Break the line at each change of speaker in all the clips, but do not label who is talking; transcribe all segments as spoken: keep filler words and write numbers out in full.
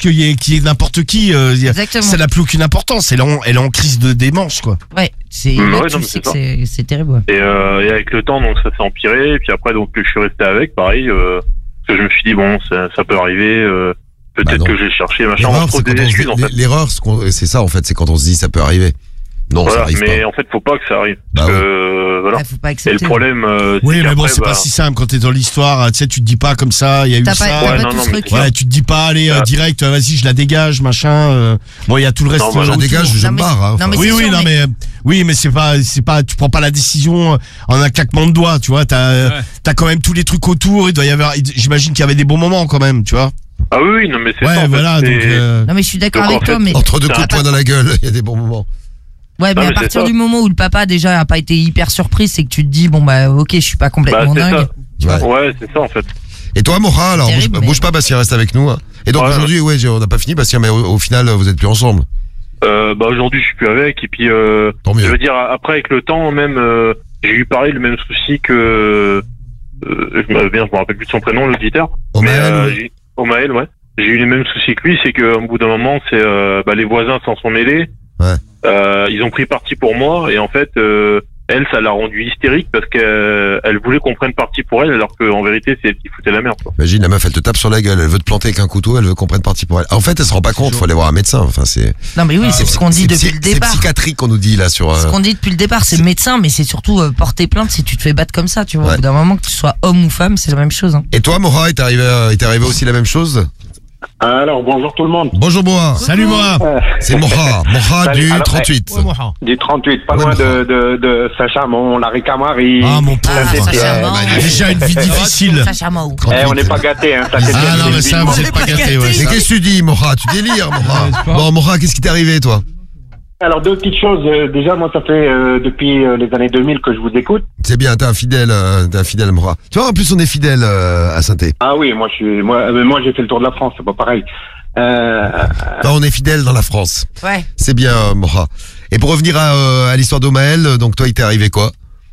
qu'il y ait, qu'il y ait n'importe qui. Euh,
Exactement.
Ça n'a plus aucune importance. Elle est en, elle est en crise de démence, quoi.
Ouais, c'est,
Mmh,
là,
ouais,
tu
non, mais
sais
c'est
que
ça.
c'est, c'est terrible. Ouais.
Et, euh, et avec le temps, donc ça s'est empiré. Et puis après, donc je suis resté avec, pareil. Euh, parce que je me suis dit bon, ça, ça peut arriver. Euh, peut-être
Bah non.
que je vais chercher, machin. On
L'erreur,
se trouve
c'est quand
des
on se
excuses
dit-
en fait.
l'erreur, c'est qu'on- c'est ça en fait, c'est quand on se dit ça peut arriver. Non, ça
Voilà,
arrive
mais
pas.
en fait, faut pas que ça arrive.
Bah
Parce
oui.
que, voilà.
Ouais, faut pas
Et
accepter.
le problème, euh,
Oui,
c'est
mais bon,
qu'après,
c'est
bah,
pas si simple quand t'es dans l'histoire. Tu sais, tu te dis pas comme ça. Il y a eu
T'as
ça.
pas, t'as
Ouais,
pas
non,
tout
non,
ce
mais
recul.
c'est
Ouais, tu te dis pas, allez, euh,
Ah.
direct, euh, vas-y, je la dégage, machin. euh. Bon, il y a tout le reste.
Non, bah,
Je
euh,
la
autour.
dégage, je
Non,
me
mais-
barre. Hein,
non, mais
enfin.
Oui,
c'est
oui,
sûr,
non,
mais-
mais oui, mais c'est pas, c'est pas, tu prends pas la décision en un claquement de doigts, tu vois. T'as,
Ouais.
t'as quand même tous les trucs autour. Il doit y avoir, j'imagine qu'il y avait des bons moments quand même, tu vois.
Ah oui, oui, non, mais c'est
Ouais,
ça. en fait,
voilà.
c'est-
Donc, euh,
Non, mais je suis d'accord
Donc, en
avec toi,
fait,
mais.
Entre deux
Ça-
coups de poing dans la gueule, il y a des bons moments.
Ouais, mais
Non,
à
mais c'est
partir
ça.
du moment où le papa déjà a pas été hyper surpris, c'est que tu te dis bon bah ok, je suis pas complètement
Bah, c'est
dingue.
ça.
Ouais.
Ouais, c'est ça en fait.
Et toi, Moura, alors, bouge,
Terrible, mais-
bouge pas, Bastien, reste avec nous. Hein. Et donc
Ouais.
aujourd'hui, ouais, j'ai- on n'a pas fini, Bastien, mais au, au final, vous êtes plus ensemble.
Euh, bah aujourd'hui, je suis plus avec. Et puis, euh,
Tant
je
mieux.
veux dire, après avec le temps, même, euh, j'ai eu pareil le même souci que. Euh, je me, bien, je me rappelle plus de son prénom, l'auditeur. Mais
Omaël,
euh,
ouais.
j'ai- Omaël, ouais. J'ai eu les mêmes soucis que lui, c'est qu'au bout d'un moment, c'est euh, bah, les voisins s'en sont mêlés.
Ouais.
Euh, ils ont pris parti pour moi et en fait, euh, elle, ça l'a rendue hystérique parce qu'elle elle voulait qu'on prenne parti pour elle, alors qu'en vérité, c'est elle qui foutait la merde. Quoi.
Imagine, la meuf, elle te tape sur la gueule, elle veut te planter avec un couteau, elle veut qu'on prenne parti pour elle. En fait, elle se rend pas compte, faut aller voir un médecin. Enfin, c'est.
Non mais oui, c'est ce qu'on dit
c'est
depuis
psy-
le départ.
C'est psychiatrique qu'on nous dit là sur.
Ce
euh,
qu'on dit depuis le départ, c'est médecin, mais c'est surtout euh, porter plainte si tu te fais battre comme ça, tu vois.
Ouais.
Au bout d'un moment, que tu sois homme ou femme, c'est la même chose. Hein.
Et toi, Moura, il t'est arrivé, euh, il t'est arrivé aussi la même chose?
Alors, bonjour tout le monde.
Bonjour, Moura.
salut moi.
Euh,
C'est Moura, Moura
Salut.
du
Alors,
trente-huit.
du trente-huit, pas
Ouais,
loin
mais-
de, de, de Saint-Chamond, la Ricamarie.
Ah mon pauvre.
Ah, ça,
c'est-
ça,
euh,
non.
Il a déjà une vie difficile.
Sacha Mao.
Eh, on n'est pas gâtés, hein. Ça, c'est
Ah
bien,
non,
c'est
mais
une
ça,
vie.
vous êtes pas gâtés, ouais.
Et
ça.
qu'est-ce que tu dis, Moura? Tu délires, Moura.
Ouais, c'est pas-
Bon, Moura, qu'est-ce qui t'est arrivé, toi?
Alors, deux petites choses. Euh, Déjà, moi, ça fait euh, depuis euh, les années deux mille que je vous écoute.
C'est bien, t'es un fidèle, euh, t'es un fidèle, Moura. Tu vois, en plus, on est fidèle euh, à Saint-Étienne.
Ah oui, moi, je suis, moi, euh, moi, j'ai fait le tour de la France, c'est pas pareil. Euh,
Non, on est fidèle dans la France.
Ouais.
C'est bien, euh, Moura. Et pour revenir à, euh, à l'histoire d'Omaël, euh, donc toi, il t'est arrivé quoi?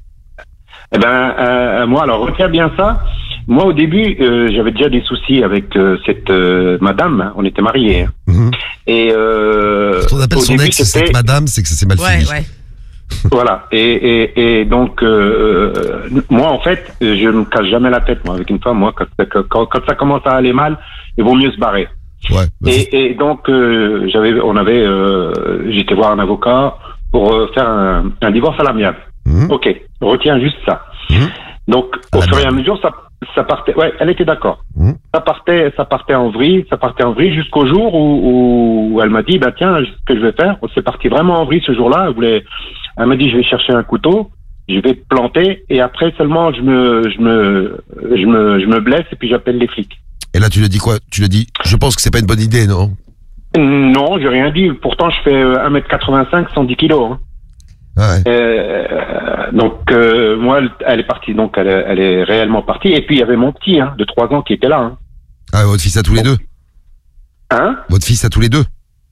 eh ben, euh, moi, alors, retiens bien ça. Moi, au début, euh, j'avais déjà des soucis avec euh, cette euh, madame. Hein. On était mariés. Hein.
Mhm.
Et euh,
Quand on appelle
au
son
début,
ex
c'était-
cette madame, c'est que ça s'est mal
Ouais,
fini.
ouais.
Voilà. Et, et, et donc, euh, euh, moi, en fait, je ne me casse jamais la tête, moi, avec une femme. Moi, quand, quand, quand ça commence à aller mal, il vaut mieux se barrer.
Ouais.
Et, et donc, euh, j'avais, on avait, euh, j'étais voir un avocat pour euh, faire un, un divorce à l'amiable.
Mhm.
Ok, retiens juste ça.
Mhm.
Donc,
À
au fur et à
l'amiable.
mesure, ça, ça partait. Ouais, elle était d'accord.
Mhm.
Ça partait, ça partait en vrille, ça partait en vrille jusqu'au jour où, où elle m'a dit, bah tiens, ce que je vais faire, c'est parti vraiment en vrille ce jour-là. Elle voulait, elle m'a dit, je vais chercher un couteau, je vais te planter, et après seulement je me, je me, je me, je me blesse et puis j'appelle les flics.
Et là, tu lui as dit quoi? Tu lui as dit, je pense que c'est pas une bonne idée, non?
Non, j'ai rien dit. Pourtant, je fais euh, un mètre quatre-vingt-cinq, cent dix kilos. Hein.
Ouais.
Euh, donc euh, moi, elle, elle est partie. Donc elle, est- elle est réellement partie. Et puis il y avait mon petit, hein, de trois ans, qui était là. Hein.
Ah, votre fils à tous les deux?
Hein
Votre fils à tous les deux?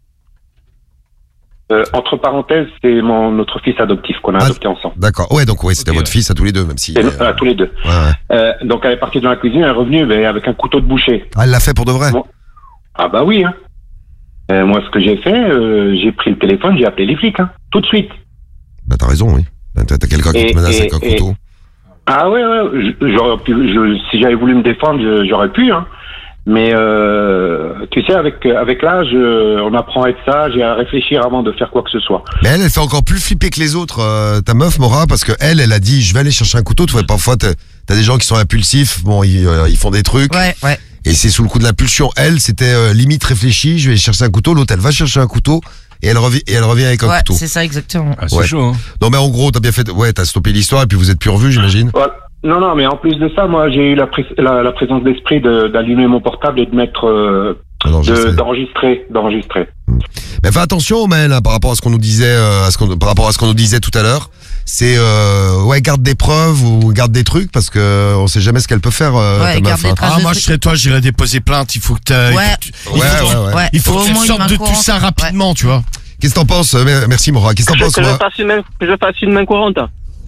Euh, entre parenthèses, c'est mon notre fils adoptif qu'on a
Ah,
adopté ensemble.
D'accord. Ouais, donc ouais, c'était
Ok,
votre
ouais.
fils à tous les deux, même si.
C'est
euh,
nous- à tous les deux.
ouais, ouais.
Euh, donc elle est partie dans la cuisine, elle est revenue ben, avec un couteau de boucher.
Ah, elle l'a fait pour de vrai?
Bon. Ah bah oui. Hein. Euh, moi, ce que j'ai fait, euh, j'ai pris le téléphone, j'ai appelé les flics, hein, tout de suite.
Bah, t'as raison, oui. Bah, T'as t'as quelqu'un qui
Et-
te menace
et-
avec un
et-
couteau.
Ah ouais, ouais. je- J'aurais pu, je, si j'avais voulu me défendre, je- j'aurais pu. Hein. Mais euh, tu sais, avec avec l'âge, euh, on apprend à être sage et à réfléchir avant de faire quoi que ce soit.
Mais elle, elle fait encore plus flipper que les autres, euh, ta meuf, Mora, parce que elle, elle a dit, je vais aller chercher un couteau. Tu vois, parfois, t'as t'as des gens qui sont impulsifs, bon, ils, euh, ils font des trucs,
Ouais, ouais.
et c'est sous le coup de l'impulsion. Elle, c'était euh, limite réfléchi, je vais chercher un couteau. L'autre, elle va chercher un couteau, et elle revient, et elle revient avec un
Ouais,
couteau.
c'est ça exactement.
Ah, c'est
Ouais.
chaud, hein.
Non, mais en gros, t'as bien fait, ouais, t'as stoppé l'histoire, et puis vous êtes plus revus, j'imagine.
Voilà. Non, non, mais en plus de ça, moi, j'ai eu la, pré- la, la présence d'esprit de- d'allumer mon portable et de mettre, euh,
Alors, je
de-
sais.
d'enregistrer, d'enregistrer.
Mais fais attention, Maël, hein, par rapport à ce qu'on nous disait, euh, à ce qu'on, par rapport à ce qu'on nous disait tout à l'heure. C'est euh, ouais, garde des preuves ou garde des trucs parce que on sait jamais ce qu'elle peut faire. Euh,
Ouais,
ta
garde
meuf,
des
hein.
traces.
Ah, moi, je serais toi, j'irais déposer plainte. Il faut que t'as- il
Ouais.
faut que tu- il
Ouais,
faut que tu-
ouais, ouais.
Ouais,
il faut
au
que tu
moins une
sortes
main
de tout
courante.
ça rapidement, tu vois.
Qu'est-ce que t'en penses euh, Merci, Mora. Qu'est-ce que t'en
Que,
penses
que je
moi
fasse une main, que je fasse une main courante.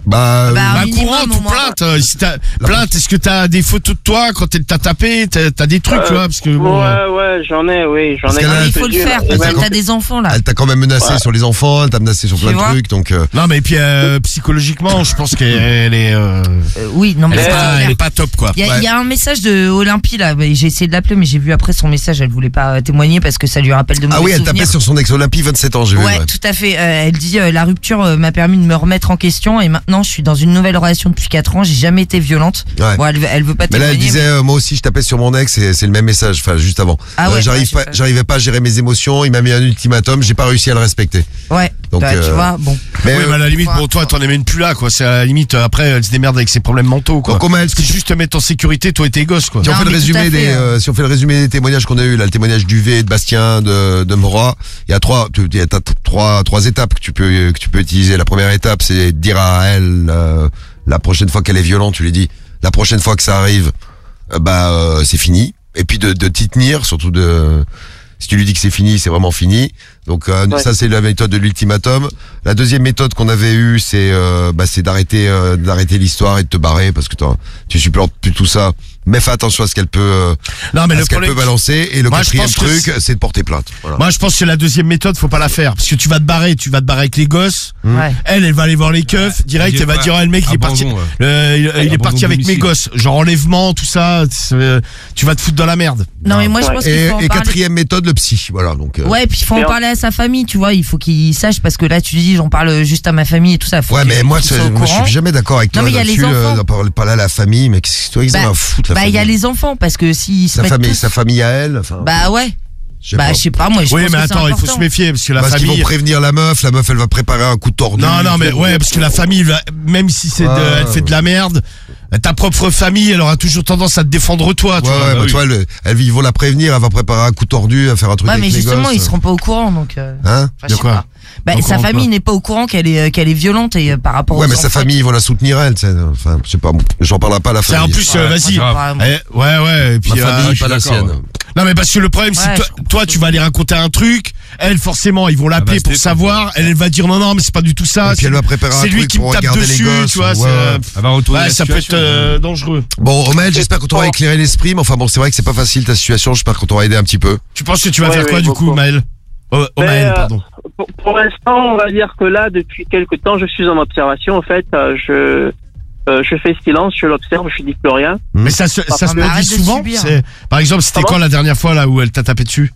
Bah,
Bah,
Bah,
minimum,
courante
au
ou
moins.
plainte. euh, Si t'as, plainte, est-ce que t'as des photos de toi quand elle t'a tapé? T'as, t'as des trucs,
Euh,
tu vois, parce que bon.
Ouais, ouais, j'en ai, oui, j'en
Parce
ai.
qu'elle a-
Ah, il faut le
quelques-unes.
faire
Et
parce
même-
que t'as des enfants là.
elle t'a quand même menacé
Ouais.
sur les enfants, elle t'a menacé sur
Tu
plein de
vois
trucs, donc. euh,
Non, mais puis euh, psychologiquement, je pense qu'elle est, euh,
Euh, oui, non mais
elle est
c'est
pas,
clair.
elle est pas top, quoi.
Il y, a,
Ouais.
il y a un message de Olympie là, mais j'ai essayé de l'appeler mais j'ai vu après son message, elle voulait pas témoigner parce que ça lui rappelle de mauvais
Ah oui, elle
souvenirs.
tapait sur son ex Olympie, vingt-sept ans, j'ai vu.
Ouais,
ouais.
tout à fait. Euh, elle dit euh, la rupture euh, m'a permis de me remettre en question et maintenant je suis dans une nouvelle relation depuis quatre ans. J'ai jamais été violente.
Ouais.
Bon, elle, veut- elle veut pas
Mais là,
témoigner.
elle disait, euh, moi aussi, je tapais sur mon ex, et c'est le même message, enfin, juste avant.
Ah ouais,
j'arrive
ouais, j'ai
pas,
pas-
j'arrivais pas à gérer mes émotions, il m'a mis un ultimatum, j'ai pas réussi à le respecter.
mais- ouais.
Donc,
Bah, tu
euh,
vois, bon.
Mais,
Oui,
euh,
mais à la limite,
faut-
bon, toi, t'en es même plus là, quoi. C'est à la limite, euh, après, elle se démerde avec ses problèmes mentaux, quoi.
donc, Omael, ce que
C'est
tu-
juste te mettre en sécurité, toi et tes gosses, quoi.
si on
Non,
fait le
mais tout à
résumé
fait,
des,
hein.
euh, si on fait le résumé des témoignages qu'on a eu là, le témoignage d'Uvé, de Bastien, de, de Mora, il y a trois, tu- il y a t'as trois, trois étapes que tu peux, que tu peux utiliser. La première étape, c'est de dire à elle, euh, la prochaine fois qu'elle est violente, tu lui dis, la prochaine fois que ça arrive, euh, bah, euh, c'est fini. Et puis de, de t'y tenir, surtout de, si tu lui dis que c'est fini, c'est vraiment fini. Donc euh,
Ouais.
ça c'est la méthode de l'ultimatum. La deuxième méthode qu'on avait eue, c'est euh, bah, c'est d'arrêter euh, d'arrêter l'histoire et de te barrer parce que t'en- tu supportes plus tout ça. Mais fais attention à ce qu'elle peut euh,
Non, mais
à
le
ce qu'elle
problème,
peut balancer. Et le
Moi, je
quatrième
pense que
truc,
c'est-
c'est de porter plainte. Voilà.
moi, je pense que la deuxième méthode, faut pas la faire. Parce que tu vas te barrer, tu vas te barrer avec les gosses.
Ouais.
Elle, elle va aller voir les keufs, direct, elle va dire, ah, le mec, il est parti,
Abandon, ouais.
le- il, il est
Abandon
parti avec mes
domicile.
gosses. Genre enlèvement, tout ça, c'est- euh, tu vas te foutre dans la merde.
Non mais moi je
Ouais.
pense qu'il
Et,
faut en
et
parler.
quatrième méthode, le psy. Voilà. Donc. euh,
Ouais, puis il faut en
Et en-
parler à sa famille, tu vois. Il faut qu'il sache parce que là, tu dis, j'en parle juste à ma famille et tout ça. Faut
Ouais,
qu'il-
mais moi,
qu'il
c'est-
soit au
moi, je
courant.
suis jamais d'accord avec
Non,
toi
mais il y a
là-dessus.
les
euh,
enfants.
d'en parler pas là à la famille, mais qu'est-ce que toi, ils
Bah,
en ont à foutre la
Bah, il
famille.
y a les enfants parce que s'ils se
sa
mettent
famille,
tous-
sa famille à elle. Enfin,
Bah ouais.
je sais
Bah
pas.
je sais pas, moi je
Oui,
pense
mais
que c'est
attends, il faut
important.
se méfier, parce que la
Parce qu'ils
famille.
vont prévenir la meuf, la meuf elle va préparer un coup tordu.
Non, non, mais
tout.
ouais, parce que la famille, va- même si c'est de-
Ah,
elle fait de la merde, ta propre famille, elle aura toujours tendance à te défendre toi,
Ouais,
tu vois.
ouais,
Bah
bah,
oui.
tu vois, elle, elle- ils vont la prévenir, elle va préparer un coup tordu, elle va faire un truc
Ouais,
avec
mais
les
justement,
gosses.
ils seront pas au courant donc. euh,
Hein?
enfin, je
De
sais
quoi
pas. Bah,
Au
sa
courant de
famille
quoi
n'est pas au courant qu'elle est, euh, qu'elle est violente et euh, par rapport
Ouais,
aux
mais sa
enfants.
famille, ils vont la soutenir elle, tu sais. Enfin, je sais pas, bon, j'en parlerai pas à la
C'est en
famille.
plus, euh,
Ouais,
vas-y.
moi, j'en parle,
Eh, ouais, ouais, et puis.
Ma
euh,
famille,
je suis
pas la
d'accord,
sienne.
ouais. Non, mais parce que le problème, c'est
Ouais,
que toi,
je comprends.
toi, tu vas aller raconter un truc, elle, forcément, ils vont l'appeler
va
pour
se
savoir, elle, elle va dire non, non, mais c'est pas du tout ça.
Et puis elle va préparer un
C'est lui
truc
qui me
pour
tape
regarder les
dessus,
gosses,
tu vois.
ouais.
c'est, euh,
Elle va retourner
Ouais,
la
ça peut être
situation.
euh, dangereux.
Bon, Romel, j'espère qu'on t'aura éclairé l'esprit, mais enfin bon, c'est vrai que c'est pas facile ta situation, j'espère qu'on t'aura aidé un petit peu.
Tu penses que tu vas
Ouais,
faire
ouais,
quoi, du coup,
beaucoup.
Maël Oh, oh,
Mais,
Maël,
euh,
pardon.
Pour, pour l'instant, on va dire que là, depuis quelque temps, je suis en observation. En fait, euh, je euh, je fais silence, je l'observe, je dis plus rien.
Mais ça se, ça se
mais arrête
produit
de
souvent
subir.
c'est- Par exemple, c'était
Comment
quand la dernière fois là où elle t'a tapé dessus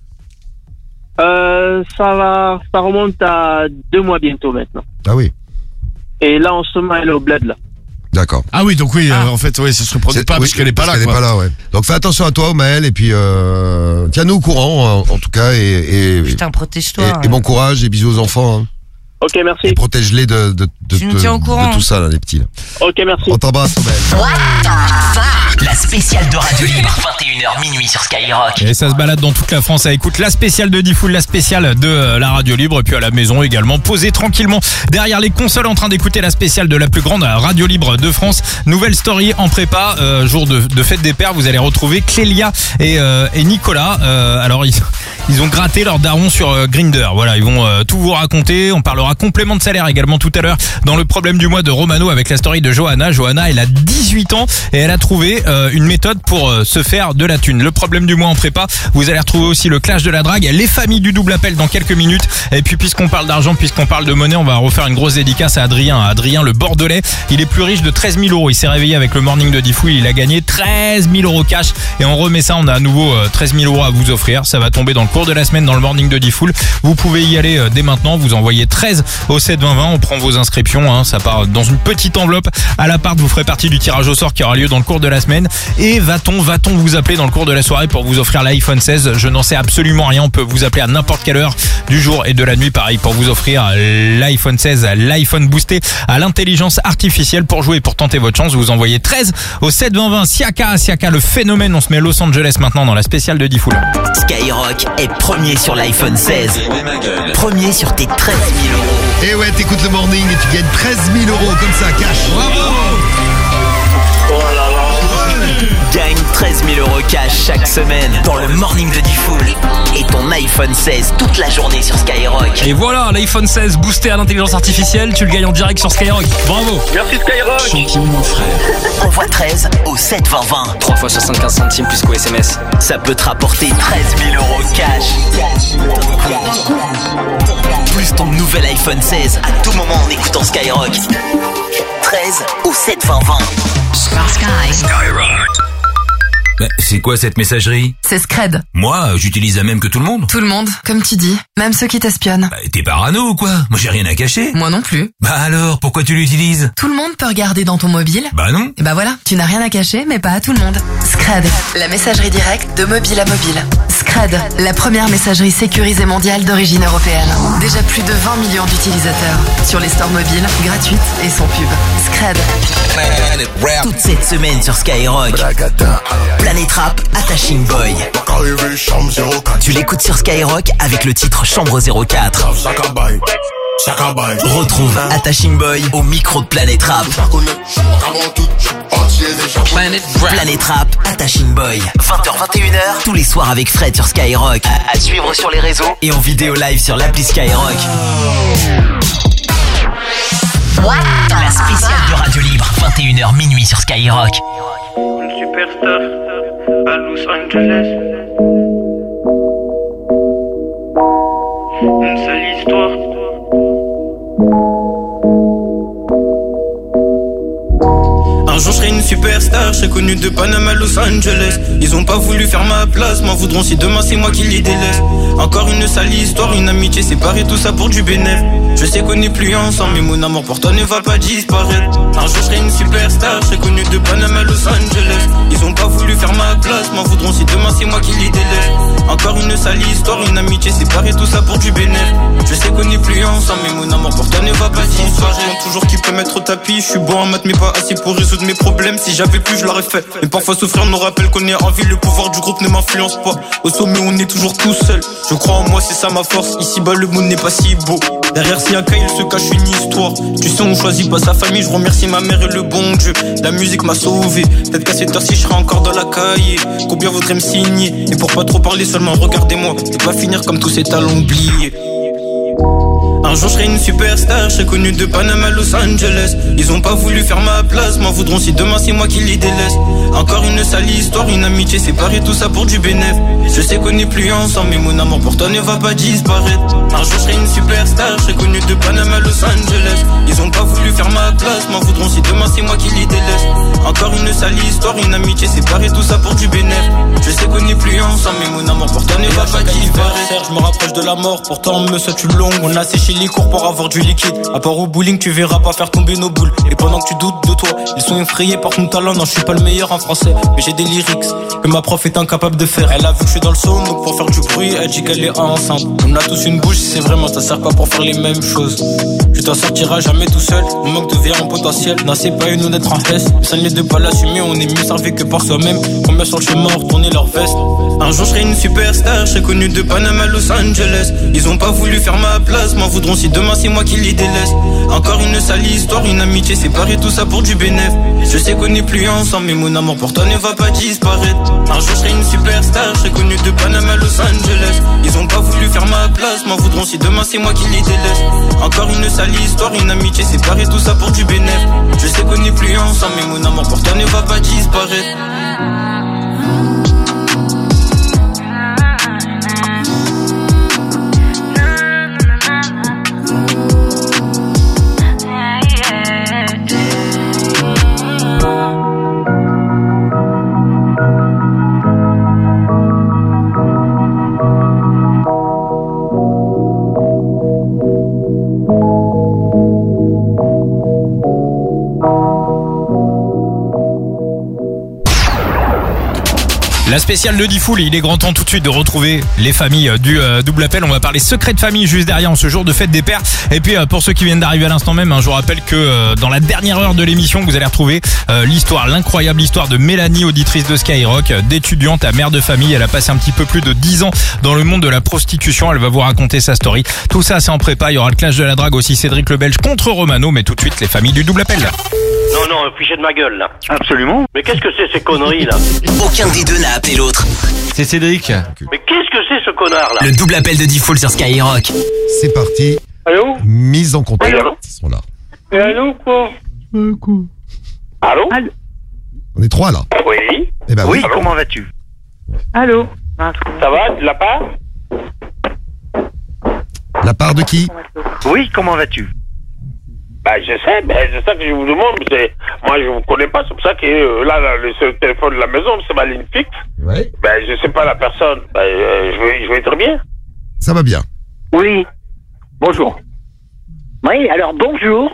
Euh, ça va, ça remonte à deux mois bientôt maintenant.
Ah oui,
Et là, en ce moment, elle est au bled là.
d'accord.
Ah oui, donc oui,
Ah.
euh, en fait, oui, ça se reproduit
C'est-
pas
oui,
parce qu'elle est pas
parce
là,
qu'elle
quoi.
est pas là, ouais. Donc fais attention à toi, Maël, et puis euh, tiens-nous au courant, en, en tout cas, et, et,
Putain, protège-toi.
et, et bon courage, et bisous aux enfants, hein.
Ok, merci.
Et protège-les de, de, de,
Tu nous
de-
tiens au
de
courant.
tout ça, là, les petits. Là.
Ok, merci.
On t'embrasse, Maël.
La spéciale de Radio Libre, vingt et une heures minuit sur Skyrock.
Et ça se balade dans toute la France. Ça écoute la spéciale de Diffoul, la spéciale de euh, la radio libre, et puis à la maison également, posé tranquillement derrière les consoles en train d'écouter la spéciale de la plus grande radio libre de France. Nouvelle story en prépa, euh, jour de, de fête des pères, vous allez retrouver Clélia et, euh, et Nicolas. Euh, alors ils, ils ont gratté leur daron sur euh, Grindr. Voilà, ils vont euh, tout vous raconter. On parlera complément de salaire également tout à l'heure dans le problème du mois de Romano avec la story de Johanna. Johanna, elle a dix-huit ans et elle a trouvé euh, une méthode pour euh, se faire de la thune. Le problème du mois en prépa, vous allez retrouver aussi le clash de la drague, les familles du double appel dans quelques minutes. Et puis puisqu'on parle d'argent, puisqu'on parle de monnaie, on va refaire une grosse dédicace à Adrien. Adrien, le Bordelais, il est plus riche de treize mille euros. Il s'est réveillé avec le morning de Diffoul, il a gagné treize mille euros cash. Et on remet ça, on a à nouveau euh, treize mille euros à vous offrir. Ça va tomber dans le cours de la semaine dans le morning de Diffoul. Vous pouvez y aller euh, dès maintenant, vous envoyez treize au sept vingt vingt, on prend vos inscriptions, hein. Ça part dans une petite enveloppe à l'appart, vous ferez partie du tirage au sort qui aura lieu dans le cours de la semaine. Et va-t-on, va-t-on vous appeler dans le cours de la soirée pour vous offrir l'iPhone seize? Je n'en sais absolument rien, on peut vous appeler à n'importe quelle heure du jour et de la nuit, pareil, pour vous offrir l'iPhone seize, l'iPhone boosté à l'intelligence artificielle. Pour jouer, pour tenter votre chance, vous envoyez treize au sept vingt vingt. Siaka, Siaka, le phénomène, on se met Los Angeles maintenant dans la spéciale de Diffoul.
Skyrock est premier sur l'iPhone seize. Premier sur tes treize mille euros.
Et ouais, t'écoutes le morning et tu gagnes treize mille euros comme ça, cash. Bravo.
Oh là là.
Gagne treize mille euros cash chaque semaine dans le morning de Diffoul. Et ton iPhone seize toute la journée sur Skyrock.
Et voilà, l'iPhone seize boosté à l'intelligence artificielle, tu le gagnes en direct sur Skyrock. Bravo.
Merci Skyrock.
Champion mon frère. Envoie treize au sept vingt vingt.
trois fois soixante-quinze centimes plus qu'au S M S.
Ça peut te rapporter treize mille euros cash. Plus ton nouvel iPhone seize à tout moment en écoutant Skyrock. treize au sept vingt vingt.
Skyrock. Bah, c'est quoi cette messagerie?
C'est Scred.
Moi, j'utilise la même que tout le monde.
Tout le monde, comme tu dis, même ceux qui t'espionnent.
Bah, t'es parano ou quoi? Moi j'ai rien à cacher.
Moi non plus.
Bah alors, pourquoi tu l'utilises?
Tout le monde peut regarder dans ton mobile.
Bah non.
Et bah voilà, tu n'as rien à cacher, mais pas à tout le monde. Scred, la messagerie directe de mobile à mobile. Scred, la première messagerie sécurisée mondiale d'origine européenne. Déjà plus de vingt millions d'utilisateurs. Sur les stores mobiles, gratuites et sans pub. Scred.
Toute cette semaine sur Skyrock. Planète Rap, Attaching Boy. Tu l'écoutes sur Skyrock avec le titre Chambre zéro quatre. Retrouve Attaching Boy au micro de Planète Rap. Planète Rap, Attaching Boy. vingt heures vingt et une heures tous les soirs avec Fred sur Skyrock. À suivre sur les réseaux et en vidéo live sur l'appli Skyrock. La spéciale de Radio Libre, vingt et une heures minuit sur Skyrock.
Une superstar à Los Angeles. Une seule histoire.
Un jour je serai une superstar, je serai connu de Panama à Los Angeles. Ils ont pas voulu faire ma place, m'en voudront si demain c'est moi qui les délaisse. Encore une sale histoire, une amitié séparée, tout ça pour du bénéf. Je sais qu'on n'est plus ensemble, mais mon amour pour toi ne va pas disparaître. Un jour je serai une superstar, je serai connu de Panama à Los Angeles. Ils ont pas voulu faire ma place, m'en voudront si demain c'est moi qui les délaisse. Encore une sale histoire, une amitié séparée, tout ça pour du bénéf. Je sais qu'on n'est plus ensemble, mais mon amour pour toi ne va pas disparaître. Toujours qui peut mettre au tapis, je suis bon en maths mais pas assez pour résoudre mes problèmes. Si j'avais pu je l'aurais fait, mais parfois souffrir nous rappelle qu'on est en vie. Le pouvoir du groupe ne m'influence pas. Au sommet on est toujours tout seul. Je crois en moi, c'est ça ma force. Ici bas le monde n'est pas si beau. Derrière si un cas il se cache une histoire. Tu sais on choisit pas sa famille. Je remercie ma mère et le bon Dieu. La musique m'a sauvé. Peut-être qu'à cette heure-ci je serai encore dans la cahier. Combien voudrait me signer? Et pour pas trop parler seulement regardez-moi. Et pas finir comme tous ces talents oubliés. Un jour je serai une superstar, je serai connu de Panama à Los Angeles. Ils ont pas voulu faire ma place, m'en voudront si demain c'est moi qui les délaisse. Encore une sale histoire, une amitié séparée, tout ça pour du bénéf. Je sais qu'on n'est plus ensemble, mais mon amour pour toi ne va pas disparaître. Un jour je serai une superstar, je serai connu de Panama à Los Angeles. Ils ont pas voulu faire ma place, m'en voudront si demain c'est moi qui les délaisse. Encore une sale histoire, une amitié séparée, tout ça pour du bénéf. Je sais qu'on n'est plus ensemble, mais mon amour pour toi ne va pas disparaître. Je me rapproche de la mort, pourtant me souhaite une longue. On a séché les cours pour avoir du liquide. À part au bowling, tu verras pas faire tomber nos boules. Et pendant que tu doutes de toi, ils sont effrayés par ton talent. Non, je suis pas le meilleur en français, mais j'ai des lyrics que ma prof est incapable de faire. Elle a vu que je suis dans le son, donc pour faire du bruit, elle dit qu'elle est enceinte. On a tous une bouche, c'est vraiment, ça sert pas pour faire les mêmes choses. Tu t'en sortiras jamais tout seul, on manque de verre en potentiel. Non, c'est pas une ou d'être en S, ça n'est de pas l'assumer, on est mieux servi que par soi-même. Combien sur le chemin ont retourné leur veste. Un jour je serai une superstar, je serai connu de Panama à Los Angeles. Ils ont pas voulu faire ma place, m'en voudront si demain c'est moi qui les délaisse. Encore une sale histoire, une amitié séparée, tout ça pour du bénéf. Je sais qu'on n'est plus ensemble, mais mon amour pour toi ne va pas disparaître. Un jour je serai une superstar, je serai connu de Panama à Los Angeles. Ils ont pas voulu faire ma place, m'en voudront si demain c'est moi qui les délaisse. Encore une sale histoire, une amitié séparée, tout ça pour du bénéf. Je sais qu'on n'est plus ensemble, mais mon amour pour toi ne va pas disparaître.
La spéciale de Diffoul, il est grand temps tout de suite de retrouver les familles du euh, double appel. On va parler secret de famille juste derrière en ce jour de fête des pères. Et puis euh, pour ceux qui viennent d'arriver à l'instant même, hein, je vous rappelle que euh, dans la dernière heure de l'émission, vous allez retrouver euh, l'histoire, l'incroyable histoire de Mélanie, auditrice de Skyrock, d'étudiante à mère de famille. Elle a passé un petit peu plus de dix ans dans le monde de la prostitution. Elle va vous raconter sa story. Tout ça, c'est en prépa. Il y aura le clash de la drague aussi, Cédric le Belge contre Romano. Mais tout de suite, les familles du double appel.
Non, non, fichez de ma gueule, là.
Absolument.
Mais qu'est-ce que c'est ces conneries, là?
Aucun des deux n'a appelé l'autre.
C'est Cédric.
Mais qu'est-ce que c'est ce connard, là?
Le double appel de Diffoul sur Skyrock.
C'est parti.
Allô?
Mise en contact.
Allô?
Ils sont là.
Et allô, quoi?
Allô?
On est trois là.
Oui.
Eh ben
Oui,
oui.
comment vas-tu?
Allô?
Ça va, de la part?
La part de qui?
Oui, comment vas-tu?
Bah, je sais, ben, c'est ça que je vous demande. C'est... Moi, je vous connais pas, c'est pour ça que euh, là, là, le seul téléphone de la maison, c'est ma ligne fixe.
Ouais.
Ben, je sais pas la personne. Ben, euh, je, vais, je vais être bien.
Ça va bien.
Oui.
Bonjour.
Oui, alors bonjour.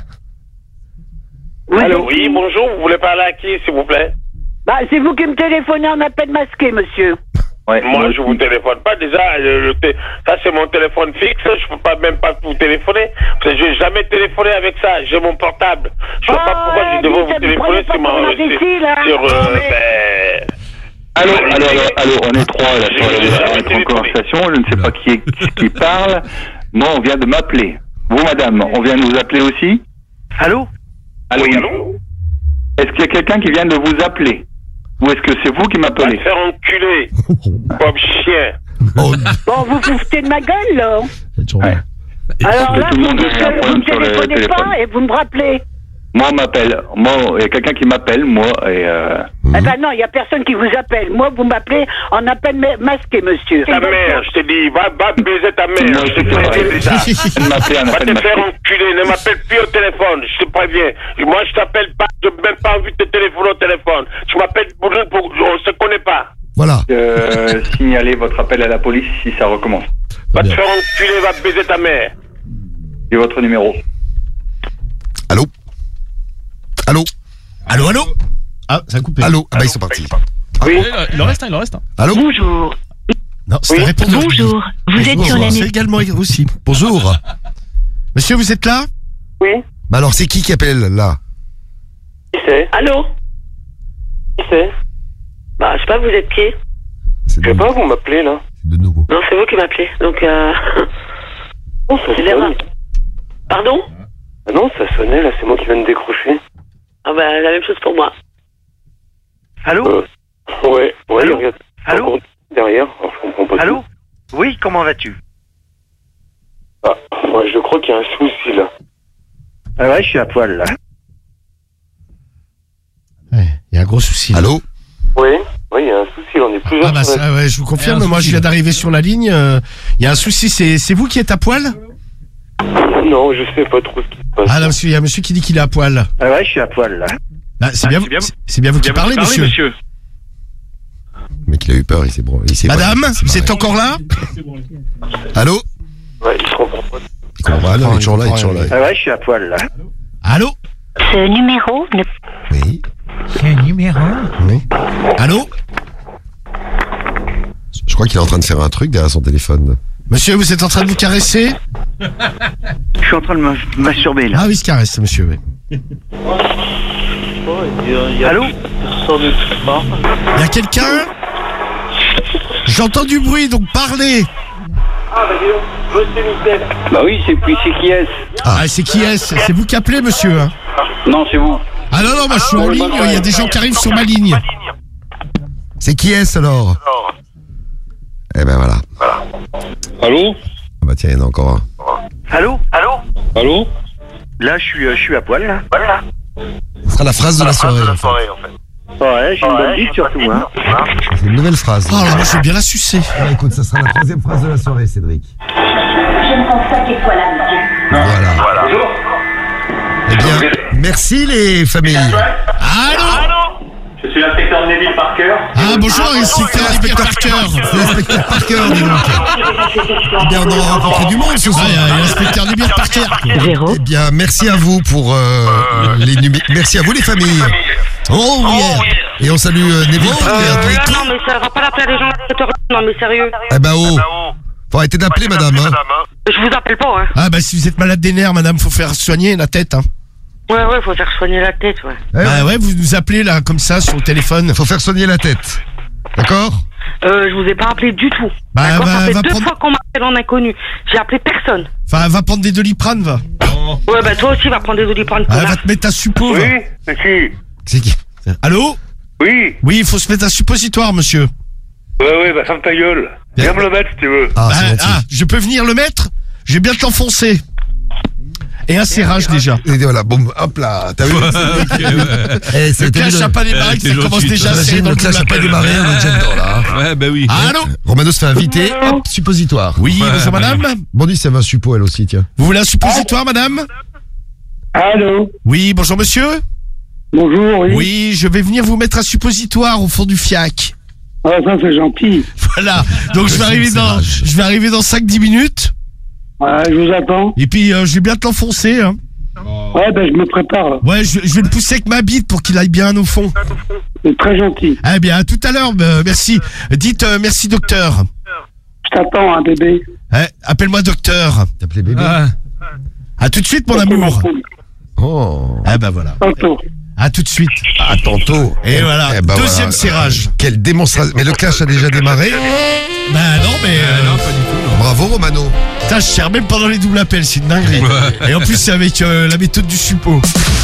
Vous
Allô?
êtes
Oui,
qui?
bonjour, vous voulez parler à qui, s'il vous plaît?
Bah, c'est vous qui me téléphonez en appel masqué, monsieur.
Ouais.
Moi, je vous téléphone pas. Déjà, le, le té- ça, c'est mon téléphone fixe. Je peux pas même pas vous téléphoner. Parce que je vais jamais téléphoner avec ça. J'ai mon portable. Je sais pas pourquoi je devrais vous téléphoner sur ma... sur, sur, euh, ben...
Allô, allô, allô, allô, on est trois là sur la en conversation, je ne sais pas qui est qui parle. Moi, on vient de m'appeler. Vous, madame, on vient de vous appeler aussi? Allô? Allô?
Oui, allô?
Est-ce qu'il y a quelqu'un qui vient de vous appeler? Ou est-ce que c'est vous qui
Va
m'appelez?
te faire enculer, comme chien.
Bon, vous vous foutez de ma gueule, là.
Ouais.
Alors là,
Tout le
vous
monde
me
a
dites
un
que vous
problème
me
sur le
téléphonez
téléphone.
pas et vous me rappelez.
Moi, on m'appelle. Moi, il y a quelqu'un qui m'appelle, moi, et euh...
Eh ben non, il y a personne qui vous appelle. Moi, vous m'appelez en appel ma- masqué, monsieur.
Ta mère, je t'ai dit, va, va baiser ta mère. Je t'ai prévenu déjà.
elle m'appelle en
Va
appel
te faire
masqué.
enculer, ne m'appelle plus au téléphone, je te préviens. Moi, je t'appelle pas, je n'ai même pas envie de te téléphoner au téléphone. Tu m'appelles pour, pour, on se connaît pas.
Voilà.
Euh, signalez votre appel à la police si ça recommence.
Va te faire enculer, va baiser ta mère.
Et votre numéro?
Allô? Allô?
Allô, allô? Ah, ça a coupé.
Allô? Ah bah ils sont partis.
Oui. Il en reste un, il en reste un.
Allô?
Bonjour.
Non, c'était
Oui.
répondeur.
Bonjour. Vous êtes
Bonjour,
sur la
c'est également aussi. Bonjour. Monsieur, vous êtes là?
Oui.
Bah alors c'est qui qui appelle là?
Qui c'est?
Allô?
Qui c'est?
Bah, je sais pas, vous êtes qui?
C'est
Je sais pas, vous m'appelez là.
de nouveau.
Non, c'est vous qui m'appelez. Donc, euh...
Non, ça
c'est l'erreur.
sonne.
Pardon?
Ah non, ça sonnait là, c'est moi qui viens de décrocher.
Ah bah, la même chose pour moi.
Allô?
Euh, ouais, ouais,
Allô?
regarde.
Allô?
Encore derrière, oh, je comprends pas.
Allô? Oui, comment vas-tu?
tout. Ah, ouais, je crois qu'il y a un souci là.
Ah ouais, je suis à poil là.
Ouais, il y a un gros souci.
Allô?
Oui, oui, il y a un souci, on est plusieurs.
Ah bah
sur la-
ça, ouais, je vous confirme,
Il y a un
moi je
souci,
viens
là.
d'arriver sur la ligne, euh, il y a un souci, c'est c'est vous qui êtes à poil?
Non, je sais pas trop ce qui se passe.
Ah là, monsieur, il y a un monsieur qui dit qu'il est à poil.
Ah ouais, je suis à poil là.
Bah, c'est
Ah,
bien,
c'est
vous-
bien-
c'est- c'est bien vous qui parlez, monsieur.
Le mec il a eu peur, il s'est bro- il s'est
Madame,
il s'est
vous êtes
barré.
encore là?
Allô?
Ouais, il se comprend pas.
Il comprend pas, non, il est toujours là, il est toujours là.
Ah ouais, je suis à poil là.
Allô?
Ce numéro ne...
Oui.
Oui. Allô?
Je crois qu'il est en train de faire un truc derrière son téléphone.
Monsieur, vous êtes en train de vous caresser?
Je suis en train de me masturber là.
Ah oui, il se caresse, monsieur, oui.
Allô?
Il y a quelqu'un? J'entends du bruit, donc parlez.
Ah, bah dis donc, monsieur Michel.
Bah oui, c'est puis c'est qui est-ce?
Ah, c'est qui est-ce? C'est vous qui appelez, monsieur, hein?
Non, c'est vous.
Ah non, non, moi je suis en ligne, il y a des gens qui arrivent sur ma ligne.
C'est qui est-ce alors? Eh ben voilà.
Allô?
Ah bah tiens, il y en a encore un.
Allô? Allô?
Allô?
Là, je suis, euh, je suis à poil là.
Voilà.
Ce sera la phrase de la soirée. en fait.
soirée en fait.
Ouais, j'ai une bonne bite surtout hein.
C'est une nouvelle phrase.
Oh là, moi je vais bien la sucer.
Ah, écoute, ça sera la troisième phrase de la soirée, Cédric.
Je ne pense pas qu'il soit là, monsieur.
Voilà.
Voilà.
Eh bien, merci les familles.
Allô?
Je suis l'inspecteur Neville Parker.
Ah bonjour, inspecteur inspecteur Parker.
C'est l'inspecteur Parker, dis donc. Eh bien, on aura rencontré du monde ce soir.
Ah, il y a l'inspecteur Neville Parker.
Zéro.
Eh bien, merci à vous pour euh, les numé- merci à vous les familles. Oh yeah. Et on salue euh, Neville Parker.
non, mais ça va pas l'appeler les gens. Non, mais sérieux.
Eh ben oh. Faut arrêter d'appeler madame. Hein.
Je vous appelle pas, hein.
Ah bah si vous êtes malade des nerfs, madame, faut faire soigner la tête, hein.
Ouais, ouais, faut faire soigner la tête, ouais.
Bah ouais, vous nous appelez là comme ça sur le téléphone.
Faut faire soigner la tête. D'accord?
Euh, je vous ai pas appelé du tout.
Bah,
D'accord,
va-
ça fait
va
deux
prendre-
fois qu'on m'appelle en inconnu. J'ai appelé personne.
Enfin, va prendre des Doliprane, va.
Ouais, bah toi aussi, va prendre des doliprane.
Ah, va te mettre un suppo.
Oui,
va.
mais qui
C'est qui?
Allô?
Oui.
Oui, il faut se mettre un suppositoire, monsieur.
Ouais, ouais, bah ferme ta gueule. Viens me le mettre si tu veux.
Ah,
Ah,
c'est gentil.
ah, je peux venir le mettre? Je vais bien te l'enfoncer. Et un serrage déjà.
Et voilà, boum, hop là, t'as vu?
Le clash n'a pas démarré, ça commence déjà à serrer dans
Le
le
clash n'a pas démarré, on est déjà dedans là.
Ouais, bah oui.
Allô?
Romano se fait inviter, hop, suppositoire.
Oui, bonjour madame.
Bon, dis, ça va un suppo, elle aussi, tiens.
Vous voulez un suppositoire, madame?
Allô?
Oui, bonjour monsieur.
Bonjour, oui.
Oui, je vais venir vous mettre un suppositoire au fond du fiac.
Ah, ça, c'est gentil.
Voilà. Donc je vais arriver dans, je vais arriver dans cinq dix minutes.
Ouais, je vous attends.
Et puis euh, je vais bien te l'enfoncer. Hein.
Ouais, ben je me prépare. Là.
Ouais, je, je vais le pousser avec ma bite pour qu'il aille bien au fond.
C'est très gentil.
Eh bien, à tout à l'heure. Euh, merci. Dites euh, merci docteur.
Je t'attends, hein, bébé.
Eh, appelle-moi docteur.
T'appelais bébé?
Ah. À tout de suite, mon amour.
Oh.
Eh ben voilà.
Tantôt.
À tout de suite.
À tantôt.
Et voilà.
Eh ben
Deuxième
voilà.
serrage.
Quelle démonstration. Mais le clash a déjà démarré.
Bah non, mais euh,
non, pas du tout. Non.
Bravo, Romano.
Putain, je sers même pendant les doubles appels, c'est une dinguerie.
Ouais.
Et en plus, c'est avec euh, la méthode du suppo.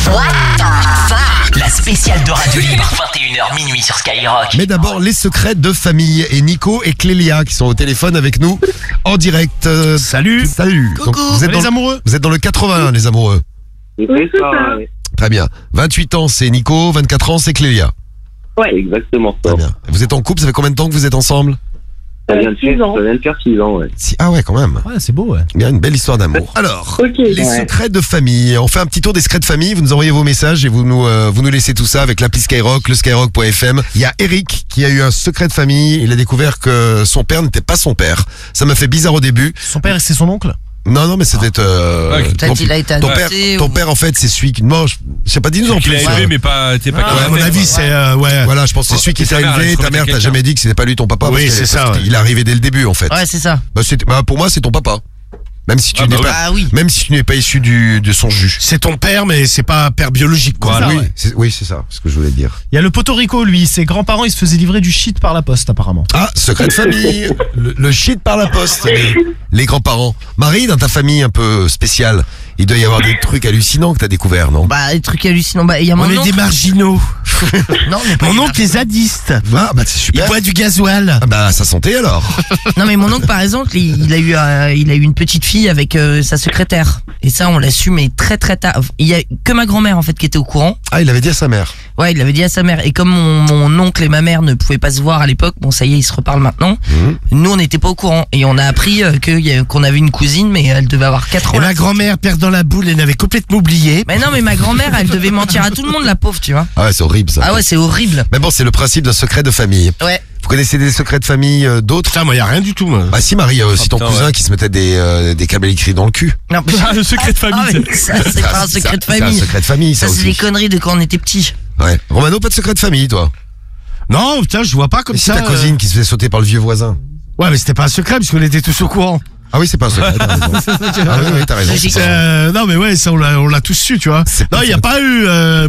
La spéciale de Radio Libre, vingt et une heures minuit sur Skyrock.
Mais d'abord, les secrets de famille. Et Nico et Clélia qui sont au téléphone avec nous en direct. Euh,
Salut.
Salut. Donc, vous êtes
Les
dans,
amoureux.
Vous êtes dans le quatre-vingts, les amoureux.
Oui, c'est ça. ouais.
Très bien. vingt-huit ans, c'est Nico. vingt-quatre ans, c'est Clélia.
Ouais, exactement ça.
Très bien. Vous êtes en couple, ça fait combien de temps que vous êtes ensemble?
Ça vient de faire, ça vient de faire six ans, ouais.
Si- Ah ouais, quand même.
Ouais, c'est beau, ouais.
Bien, une belle histoire d'amour. Alors,
Ok.
les
Ouais.
secrets de famille. On fait un petit tour des secrets de famille. Vous nous envoyez vos messages et vous nous, euh, vous nous laissez tout ça avec l'appli Skyrock, le skyrock point f m. Il y a Eric qui a eu un secret de famille. Il a découvert que son père n'était pas son père. Ça m'a fait bizarre au début.
Son père, c'est son oncle?
Non, non, mais c'était être. Euh,
Ouais,
peut-être il a été
ton père,
adopté
ton
ou-
père, en fait, c'est celui qui. Non, je, je sais pas, dis-nous en
Qu'il
plus.
a élevé,
euh,
mais pas, t'es pas
Ouais, à mon
caractère,
avis,
quoi.
c'est euh, ouais.
Voilà, je pense que c'est celui qui
Et
t'a
ta mère, elle
élevé.
se
Ta
promettait
mère t'a
quelqu'un.
jamais dit que c'était pas lui ton papa.
Oui,
parce que-
c'est ça,
parce
ouais.
qu'il est arrivé dès le début, en fait.
Ouais, c'est ça.
Bah, c'est- bah, pour moi, c'est ton papa. Même si tu
Ah,
n'es
bah
pas,
Ah oui.
même si tu n'es pas issu du, de son jus.
C'est ton père, mais c'est pas un père biologique, quoi.
Voilà.
oui,
ouais.
c'est, oui, c'est ça, ce que je voulais dire.
Il y a le Porto Rico, lui. Ses grands-parents, ils se faisaient livrer du shit par la poste, apparemment.
Ah, secret de famille. le, le shit par la poste. Les, les grands-parents. Marie, dans ta famille un peu spéciale, il doit y avoir des trucs hallucinants que t'as découvert, non?
Bah, des trucs hallucinants. Bah, il y a mon
On est
oncle.
des marginaux.
Non, on est pas
Mon
des
oncle est zadiste.
Ah, bah c'est
Il
super.
boit du gasoil.
Ah, bah sa santé alors.
Non, mais mon oncle, par exemple, il, il a eu, euh, il a eu une petite fille avec euh, sa secrétaire. Et ça, on l'a su, mais très très tard. Il y a que ma grand-mère, en fait, qui était au courant.
Ah, il avait dit à sa mère.
Ouais, il l'avait dit à sa mère. Et comme mon, mon oncle et ma mère ne pouvaient pas se voir à l'époque, bon, ça y est, ils se reparlent maintenant.
Mmh.
Nous, on n'était pas au courant. Et on a appris euh, que y a- qu'on avait une cousine, mais elle devait avoir quatre ans.
Et
là.
ma grand-mère perd dans la boule, elle avait complètement oublié.
Mais non, mais ma grand-mère, elle devait mentir à tout le monde, la pauvre, tu vois.
Ah ouais, c'est horrible ça.
Ah ouais, c'est horrible.
Mais bon, c'est le principe d'un secret de famille.
Ouais.
Vous connaissez des secrets de famille euh, d'autres?
Putain, moi, y a rien du tout, moi.
Bah si, Marie, il y a aussi
Ah,
ton
putain,
cousin
ouais.
qui se mettait des, euh, des câbles électriques dans le cul.
Non,
Ah, le secret de famille.
Ah, mais ça, c'est pas un
Ça,
secret de
c'est un
famille.
secret de famille, ça,
Ça, c'est
aussi.
des conneries de quand on était petits.
Ouais. Romano, pas de secret de famille, toi?
Non, putain, je vois pas comme
Et si
ça.
ta cousine
euh,
qui se fait sauter par le vieux voisin?
Ouais, mais c'était pas un secret, parce qu'on était tous au courant.
Ah oui, c'est pas un secret. T'as raison. Ah oui, oui, t'as raison.
Logique.
c'est pas-
Euh, non, mais ouais, ça, on l'a, on l'a tous su, tu vois.
C'est
Non,
pas
il y a
ça.
pas eu. Euh,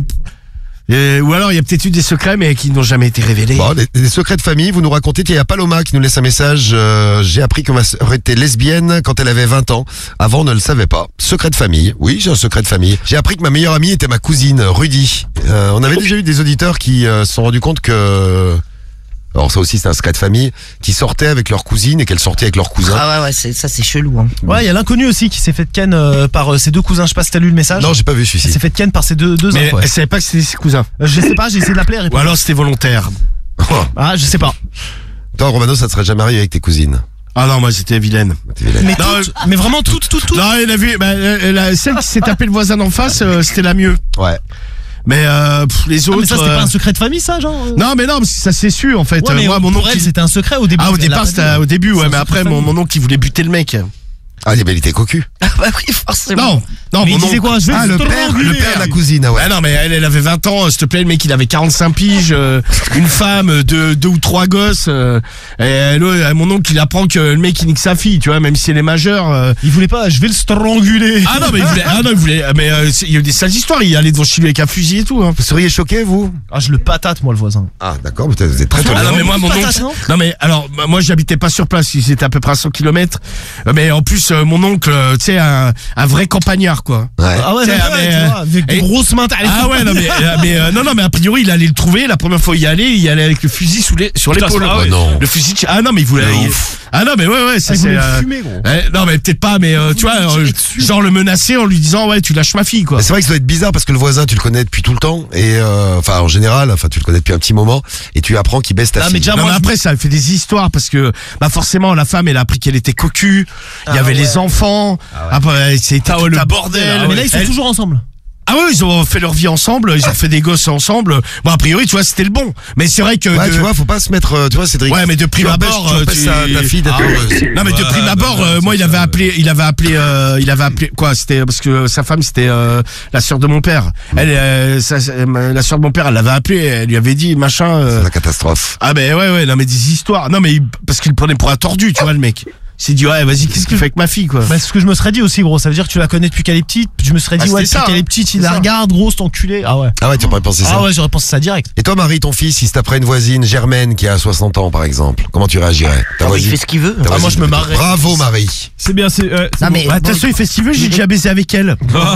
euh, ou alors, il y a peut-être eu des secrets, mais qui n'ont jamais été révélés.
Bon, des, des secrets de famille, vous nous racontez. Il y a Paloma qui nous laisse un message. euh, j'ai appris que ma sœur était lesbienne quand elle avait vingt ans. Avant, on ne le savait pas. Secret de famille. Oui, j'ai un secret de famille. J'ai appris que ma meilleure amie était ma cousine, Rudy. Euh, on avait déjà eu des auditeurs qui euh, se sont rendus compte que... Alors ça aussi, c'est un secret de famille. Qui sortaient avec leur cousine et qu'elle sortait avec leur cousin.
Ah ouais, ouais, c'est, ça, c'est chelou. Hein.
Ouais, il y a l'inconnu aussi qui s'est fait de ken euh, par euh, ses deux cousins. Je sais pas si t'as lu le message.
Non, j'ai pas vu
Il
celui-ci.
s'est fait de ken par ses deux, deux
Mais
enfants. Ouais.
elle savait pas que c'était ses cousins.
Euh, Je sais pas, j'ai essayé de l'appeler. elle
Ou
répond.
alors, c'était volontaire.
Ah, je sais pas.
Toi, Romano, ça te serait jamais arrivé avec tes cousines.
Ah non, moi, c'était vilaine.
T'es vilaine.
Mais,
Non,
toutes, mais vraiment toutes, toutes, toutes.
Non, elle a vu, bah, elle a- celle qui s'est tapé le voisin d'en face, euh, c'était la mieux.
Ouais.
Mais, euh, pff, les
Ah,
autres.
mais ça, c'était
euh,
pas un secret de famille, ça, genre euh
Non, mais non, mais ça c'est su en fait.
Ouais, mais
Euh, moi, mon
pour
oncle.
elle,
il-
c'était un secret au début.
Ah, au
Elle l'a
départ,
pas
c'était
dit.
au début, ouais,
C'est
mais
un
après,
secret de
mon,
famille.
mon oncle, il voulait buter le mec.
Ah, mais il était cocu.
Ah bah oui, forcément.
Non, non,
Mais
mon
il disait
oncle.
quoi? Je vais
Ah, le
te
père,
stranguler.
le père de la cousine, ah ouais.
Ah non, mais elle, elle avait vingt ans, euh, s'il te plaît, le mec, il avait quarante-cinq piges, euh, une femme, euh, deux, deux ou trois gosses, euh, et elle, euh, mon oncle, il apprend que le mec, il nique sa fille, tu vois, même si elle est majeure. euh.
Il voulait pas, je vais le stranguler.
Ah non, mais il voulait, ah non, il voulait, mais euh, c'est- il y a eu des sales histoires, il allait devant chez lui avec un fusil et tout, hein.
Vous seriez choqué, vous?
Ah, je le patate, moi, le voisin.
Ah, d'accord, vous êtes vous êtes très
Ah
tolérant.
non, mais moi, mon
Patate,
oncle.
non
Non, mais alors, bah, moi, j'habitais pas sur place, c'était à peu près à cent kilomètres. Mais en plus, plus euh, mon oncle, euh, tu sais, un, un vrai campagnard, quoi.
Ouais.
Ah ouais,
Tu sais,
ouais,
mais,
tu
euh,
vois, avec des
et-
grosses mains.
Ah ouais, non mais, euh, mais euh, non non mais a priori il allait le trouver. La première fois il y allait, il y allait avec le fusil sous les, sur
Putain,
l'épaule.
c'est- ah ouais.
Non.
Le fusil. de- Ah non mais il voulait. il- Ah non mais ouais ouais ça
Ah, il
c'est.
voulait le
euh,
fumer, gros.
ouais, non mais peut-être pas mais euh, tu vois euh, genre le menacer en lui disant ouais tu lâches ma fille quoi.
Mais c'est vrai que ça doit être bizarre parce que le voisin, tu le connais depuis tout le temps et euh, enfin en général, enfin tu le connais depuis un petit moment et tu apprends qu'il baisse ta
Ah,
fille.
mais déjà,
Non,
moi,
mais
je-
après ça fait des histoires parce que bah forcément la femme elle a appris qu'elle était cocu, il y
Ah
avait
ouais.
les enfants, après c'était
Ah ouais,
tout
le
un
bordel,
bordel.
ah
Mais là, ils sont
Elle-
toujours ensemble.
Ah ouais, ils ont fait leur vie ensemble, ils ont fait des gosses ensemble. Bon, a priori, tu vois, c'était le bon. Mais c'est vrai que.
Ouais,
de-
tu vois, faut pas se mettre, euh, tu vois, Cédric.
Ouais, mais de prime
Tu empêches-
abord,
tu
euh,
empêches
tu-
ta, ta fille d'être
Ah.
heureuse.
Non, mais de prime
Ouais,
abord,
bah,
euh,
c'est
moi, il
ça.
avait appelé, il avait appelé, euh, il avait appelé quoi C'était parce que sa femme, c'était euh, la sœur de mon père. Elle, euh, sa- sa- la sœur de mon père, elle l'avait appelé, elle lui avait dit machin. euh,
C'est la catastrophe.
Ah ben ouais, ouais, non mais des histoires. Non mais il- parce qu'il le prenait pour un tordu, tu vois le mec. Il s'est dit ouais, vas-y, qu'est-ce qu'il fait avec ma fille quoi
Bah, c'est ce que je me serais dit aussi, gros. Ça veut dire que tu la connais depuis qu'elle est petite. Je me serais dit,
Ah,
ouais,
c'était
depuis
ça,
qu'elle est
hein.
petite, il
C'est
la
ça.
regarde, gros, cet enculé. Ah ouais.
Ah ouais, tu aurais pensé ça.
Ah ouais, j'aurais pensé ça direct.
Et toi, Marie, ton fils, il se taperait une voisine Germaine qui a soixante ans, par exemple. Comment tu réagirais? Ta
Ah, mais il
voisine-
fait ce qu'il veut.
ta
Ah, moi,
voisine-
je me marrerais.
Bravo, Marie.
C'est bien, c'est. euh, c'est
Non,
bon.
mais-
Bah, attention, il fait ce qu'il veut, j'ai déjà baisé avec elle.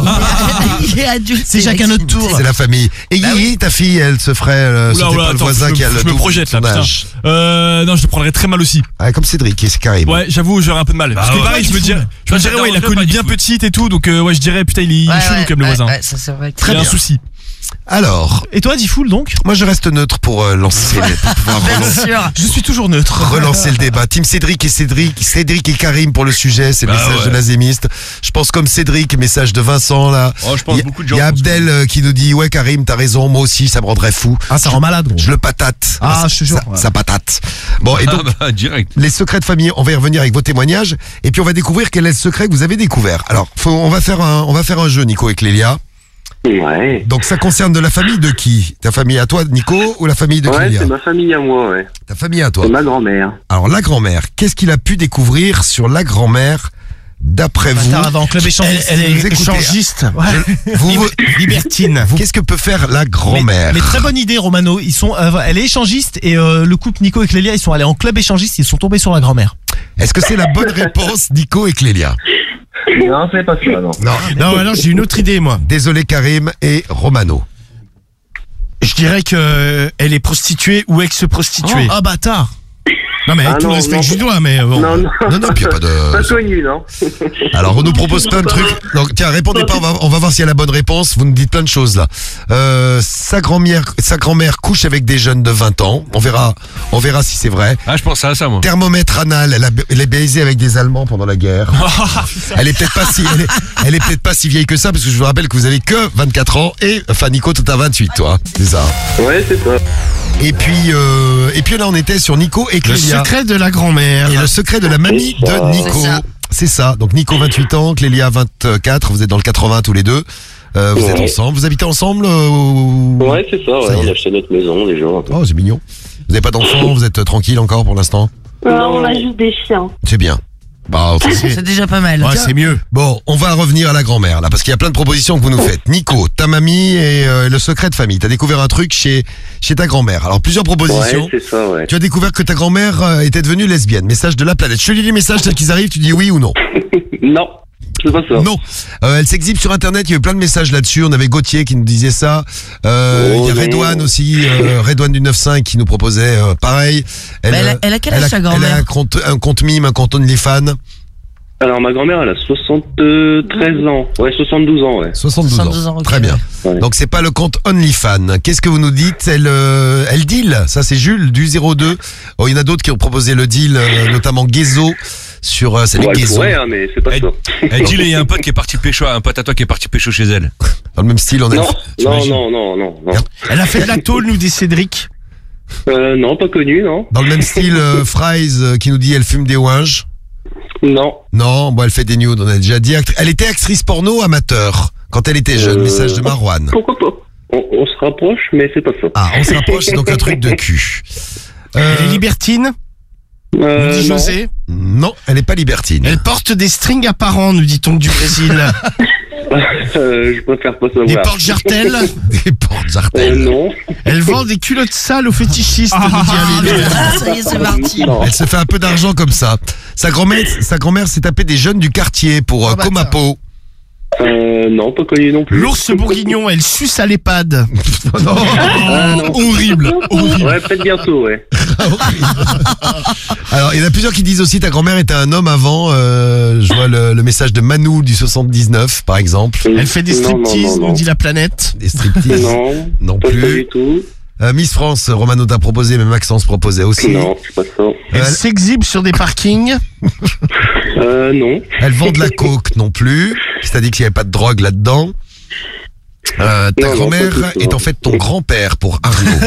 Il est adulte.
C'est chacun notre tour.
C'est la famille. Et
Bah
Guigui, ta fille, elle se ferait, euh,
Oula,
sauter
oula,
pas le
attends,
voisin
je me-
qui a le
je me
double
projette là,
de ton
putain.
âge.
Euh, non, je le prendrais très mal aussi.
Ah, comme Cédric, et c'est carré.
Ouais, j'avoue, j'aurais un peu de mal. Parce que
ouais,
pareil,
pas
je me
du
dirais,
tout.
je me
Ça
dirais, ouais, il a
dérangerait
connu
pas du
bien
tout.
petite et tout, donc euh, ouais, je dirais, putain, il est, il est
Ouais,
chelou
ouais,
comme le
ouais,
voisin.
ouais, ça c'est vrai. que-
Il y a un souci.
Alors,
Et toi, Diffoul, donc?
moi, je reste neutre pour euh, lancer, pour pouvoir
Bien
relancer,
sûr.
Je suis toujours neutre.
relancer le débat. Team Cédric et Cédric, Cédric et Karim pour le sujet, c'est le
Bah
message
ouais.
de l'azémiste. Je pense comme Cédric, message de Vincent là.
Oh, je pense
Il y a-
beaucoup de gens
Il y a
pensent
Abdel euh, qui nous dit ouais Karim, t'as raison, moi aussi, ça me rendrait fou.
Ah, ça rend malade, gros.
Je le patate.
Ah, je te jure,
Ça,
ouais.
ça patate. Bon, et donc,
Ah bah, direct.
les secrets de famille, on va y revenir avec vos témoignages. Et puis, on va découvrir quel est le secret que vous avez découvert. Alors, faut, on va faire un, on va faire un jeu, Nico et Clélia.
Ouais.
Donc, ça concerne de la famille de qui? Ta famille à toi, Nico, ou la famille de
Ouais,
Clélia?
c'est ma famille à moi, ouais.
Ta famille à toi.
C'est ma grand-mère.
Alors, la grand-mère. Qu'est-ce qu'il a pu découvrir sur la grand-mère, d'après vous?
Bâtard, avant, club échangiste.
Elle, elle
Vous
est
écoutez,
échangiste,
Vous, vous-
libertine.
qu'est-ce que peut faire la
Mais,
grand-mère?
mais très bonne idée, Romano. Ils sont, euh, elle est échangiste et euh, le couple Nico et Clélia, ils sont allés en club échangiste. Ils sont tombés sur la grand-mère.
Est-ce que c'est la bonne réponse, Nico et Clélia?
Non, c'est pas ça, non.
Non.
Non, alors j'ai une autre idée moi.
Désolé, Karim et Romano.
Je dirais que euh, elle est prostituée ou ex-prostituée.
Ah, bâtard.
Non mais avec
Ah
tout
non,
le respect
non,
que je lui
pas-
dois, mais bon.
Non, non.
Non, non, puis y a pas de-
Pas connu, non.
Alors, on nous propose plein de trucs. Donc, tiens, répondez pas, on va, on va voir s'il y a la bonne réponse. Vous nous dites plein de choses, là. Euh, sa grand-mère, sa grand-mère couche avec des jeunes de vingt ans. On verra, on verra si c'est vrai.
Ah, je pensais à ça, moi.
Thermomètre anal, elle a, elle est baisée avec des Allemands pendant la guerre. Elle est peut-être pas si, elle est, elle est peut-être pas si vieille que ça, parce que je vous rappelle que vous avez que vingt-quatre ans et, enfin, Nico, toi, t'as vingt-huit, toi. C'est ça.
Ouais, c'est ça.
Et puis, euh, et puis là, on était sur Nico et
Le
Clélia.
secret de la grand-mère.
Et le secret de la mamie
C'est ça.
de Nico.
C'est ça.
C'est ça. Donc Nico vingt-huit ans, Clélia vingt-quatre, vous êtes dans le quatre-vingts tous les deux. Euh, vous
Ouais.
êtes ensemble. Vous habitez ensemble euh, ou...
Ouais, c'est ça, ouais.
Ça y est.
On a acheté notre maison, déjà.
Oh, c'est mignon. Vous n'avez pas d'enfants, vous êtes euh, tranquille encore pour l'instant?
Non, on a juste des chiens.
C'est bien. Bah, c'est-
C'est déjà pas mal.
Ouais, c'est mieux.
Bon, on va revenir à la grand-mère là, parce qu'il y a plein de propositions que vous nous faites. Nico, ta mamie et euh, le secret de famille. T'as découvert un truc chez chez ta grand-mère. Alors plusieurs propositions.
Ouais, c'est ça, ouais.
Tu as découvert que ta grand-mère euh, était devenue lesbienne. Message de la planète. Je te lis les messages tels qu'ils arrivent. Tu dis oui ou non.
Non, c'est pas ça.
Non. Euh, elle s'exhibe sur Internet. Il y a eu plein de messages là-dessus. On avait Gauthier qui nous disait ça. Euh,
Oh
il y a
non.
Redouane aussi, euh, Redouane du neuf cinq qui nous proposait euh, pareil.
Mais elle a-
euh,
elle a quel
elle
âge, sa grand-mère
Elle a un compte, un compte mime, un compte OnlyFans.
Alors, ma grand-mère, elle a soixante-treize ans. Ouais, soixante-douze ans, ouais.
soixante-douze,
soixante-douze ans, ok,
Très bien.
ouais.
Donc c'est pas le compte OnlyFans. Qu'est-ce que vous nous dites? Elle, euh, elle deal. Ça c'est Jules du zéro deux. Oh, il y en a d'autres qui ont proposé le deal, euh, notamment Gezo sur. Euh, salut
Ouais, elle
Gezo.
pourrait, hein, mais c'est pas
Eh,
ça.
Eh, dis-le, il y a un pote qui est parti pécho, un pote à toi qui est parti pécho chez elle.
Dans le même style, on a.
Non, non,
t'imagines
non, non, non, non.
Elle a fait de la tôle, nous dit Cédric.
Euh, non, pas connu, non.
Dans le même style, euh, Fries euh, qui nous dit elle fume des ouinges.
Non.
Non, bon, elle fait des nudes, on a déjà dit. Act- Elle était actrice porno amateur quand elle était jeune.
Euh,
Message de Marwan.
Pourquoi pas? On, on se rapproche, mais c'est pas ça.
Ah, on se rapproche, c'est donc un truc de cul. Euh,
Elle est libertine, nous
Euh,
dit
non.
José.
non, elle n'est pas libertine.
Elle porte des strings apparents, nous dit-on du Brésil.
euh, je préfère pas savoir.
Des portes jartelles.
Des portes jartelles.
Euh, non.
Elle vend des culottes sales aux fétichistes. nous dit Amélie.
Ah, ça y est, c'est parti.
Elle se fait un peu d'argent comme ça. Sa grand-mère, sa grand-mère s'est tapée des jeunes du quartier pour euh, Comapo.
Euh, non, pas connu non plus.
L'ours bourguignon, elle suce à l'EHPAD.
non.
Ah, non.
Horrible, horrible.
Ouais, peut-être bientôt, ouais.
Alors, il y en a plusieurs qui disent aussi ta grand-mère était un homme avant. Euh, je vois le, le message de Manou du soixante-dix-neuf, par exemple.
Elle fait des
Non, non,
striptease,
non, non.
nous dit la planète.
Des striptease.
Non,
non
pas,
plus.
pas du tout.
Euh, Miss France, Romano t'a proposé, mais Maxence proposait aussi.
Non, c'est pas ça.
Elle
Euh,
s'exhibe sur des parkings.
Euh, non.
Elle vend de la coke non plus. C'est-à-dire qu'il n'y avait pas de drogue là-dedans. Euh, ta
Non, non,
grand-mère
pas tout ça.
est en fait ton grand-père pour Arnaud.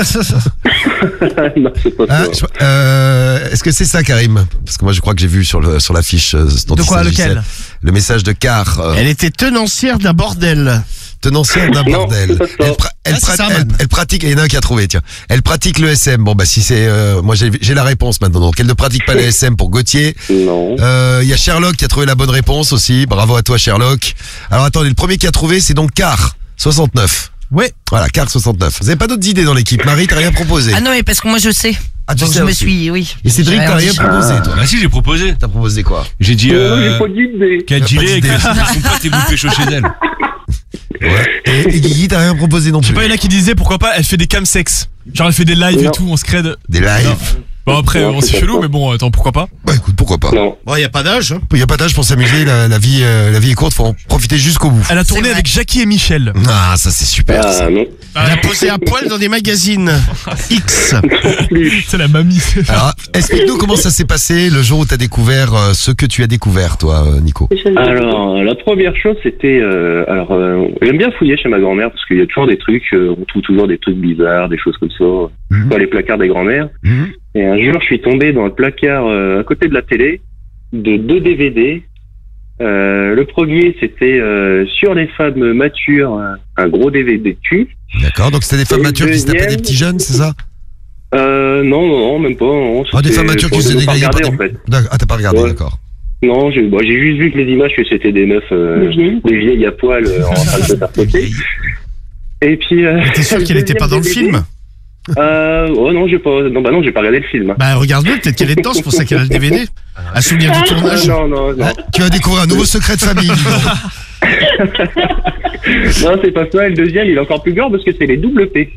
Non, c'est pas
Ah,
ça.
je- euh, Est-ce que c'est ça, Karim? Parce que moi, je crois que j'ai vu sur le sur l'affiche euh, dont
De
il
quoi,
s'agissait.
lequel
Le message de Car. euh,
Elle était tenancière d'un bordel.
Tenancière d'un
Non,
bordel.
c'est pas ça.
Elle, pra- elle,
Ah, c'est
pra-
ça,
elle-
man.
elle pratique. Il y en a un qui a trouvé. Tiens. Elle pratique le S M. Bon bah si c'est, euh, moi j'ai j'ai la réponse maintenant. Donc elle ne pratique pas le S M pour Gauthier.
Non.
Euh, Il y a Sherlock qui a trouvé la bonne réponse aussi. Bravo à toi Sherlock. Alors attendez, le premier qui a trouvé c'est donc Car soixante-neuf.
Ouais.
Voilà, Car soixante-neuf. Vous avez pas d'autres idées dans l'équipe? Marie, t'as rien proposé?
Ah non, mais parce que moi je sais.
Ah, tu
Donc
sais
je me
aussi.
suis, oui.
Et Cédric, t'as rien proposé toi?
Bah si, j'ai proposé.
T'as proposé quoi?
J'ai dit
Non, j'ai
euh,
pas d'idée.
qu'elle
Pas
gilet et
d'idée.
que son pote est bouffé chaud chez elle.
Ouais. Et, et Guigui, t'as rien proposé non
Je sais
plus?
pas, il y en a qui disaient pourquoi pas, elle fait des camsex. Genre elle fait des lives et
Non.
tout, on se crée.
Des lives?
Bon après,
Non,
bon,
c'est
c'est
pas
chelou,
ça.
mais bon, attends, pourquoi pas.
Bah écoute, pourquoi pas?
Non.
Bon, il y a pas d'âge. hein.
Il y a pas d'âge pour s'amuser, la, la vie, euh, la vie est courte, faut en profiter jusqu'au bout.
Elle a tourné
vrai.
avec Jackie et Michel.
Ah, ça c'est super. ça.
Ah, non.
Elle a posé à poil dans des magazines X.
C'est la mamie.
Alors, explique-nous comment ça s'est passé le jour où t'as découvert euh, ce que tu as découvert, toi, euh, Nico.
Alors, la première chose, c'était... Euh, alors, euh, j'aime bien fouiller chez ma grand-mère parce qu'il y a toujours des trucs, euh, on trouve toujours des trucs bizarres, des choses comme ça,
Mhm.
dans les placards des grand-mères.
Mhm.
Et un jour, je suis tombé dans le placard euh, à côté de la télé de deux D V D. Euh, le premier, c'était euh, sur les femmes matures, un- un gros D V D de cul.
D'accord, donc c'était des femmes
Et
matures qui se tapaient des
deuxième-
petits jeunes, c'est ça?
Euh, non, non, non, même pas. Non,
Ah, des
c'était-
femmes matures qui
je
se
n'ai pas
dégrillaient par
regardé,
des...
en fait.
D'accord. Ah, t'as pas regardé,
Ouais.
d'accord.
Non, j'ai bah, j'ai juste vu que les images, que c'était des meufs, euh, des vieilles à poil euh, en train de se faire sauter. Et puis... Euh,
T'es sûr qu'elle était pas dans le film?
Euh, oh non, j'ai pas, non, bah non, j'ai pas regardé le film.
Bah regarde-le, peut-être qu'elle est dedans, c'est pour ça qu'elle a le D V D. Un souvenir du
Ah,
tournage.
non, non, non.
Tu vas découvrir un nouveau secret de famille, dis donc.
Non, c'est pas ça. Et le deuxième, il est encore plus gore parce que c'est les double P.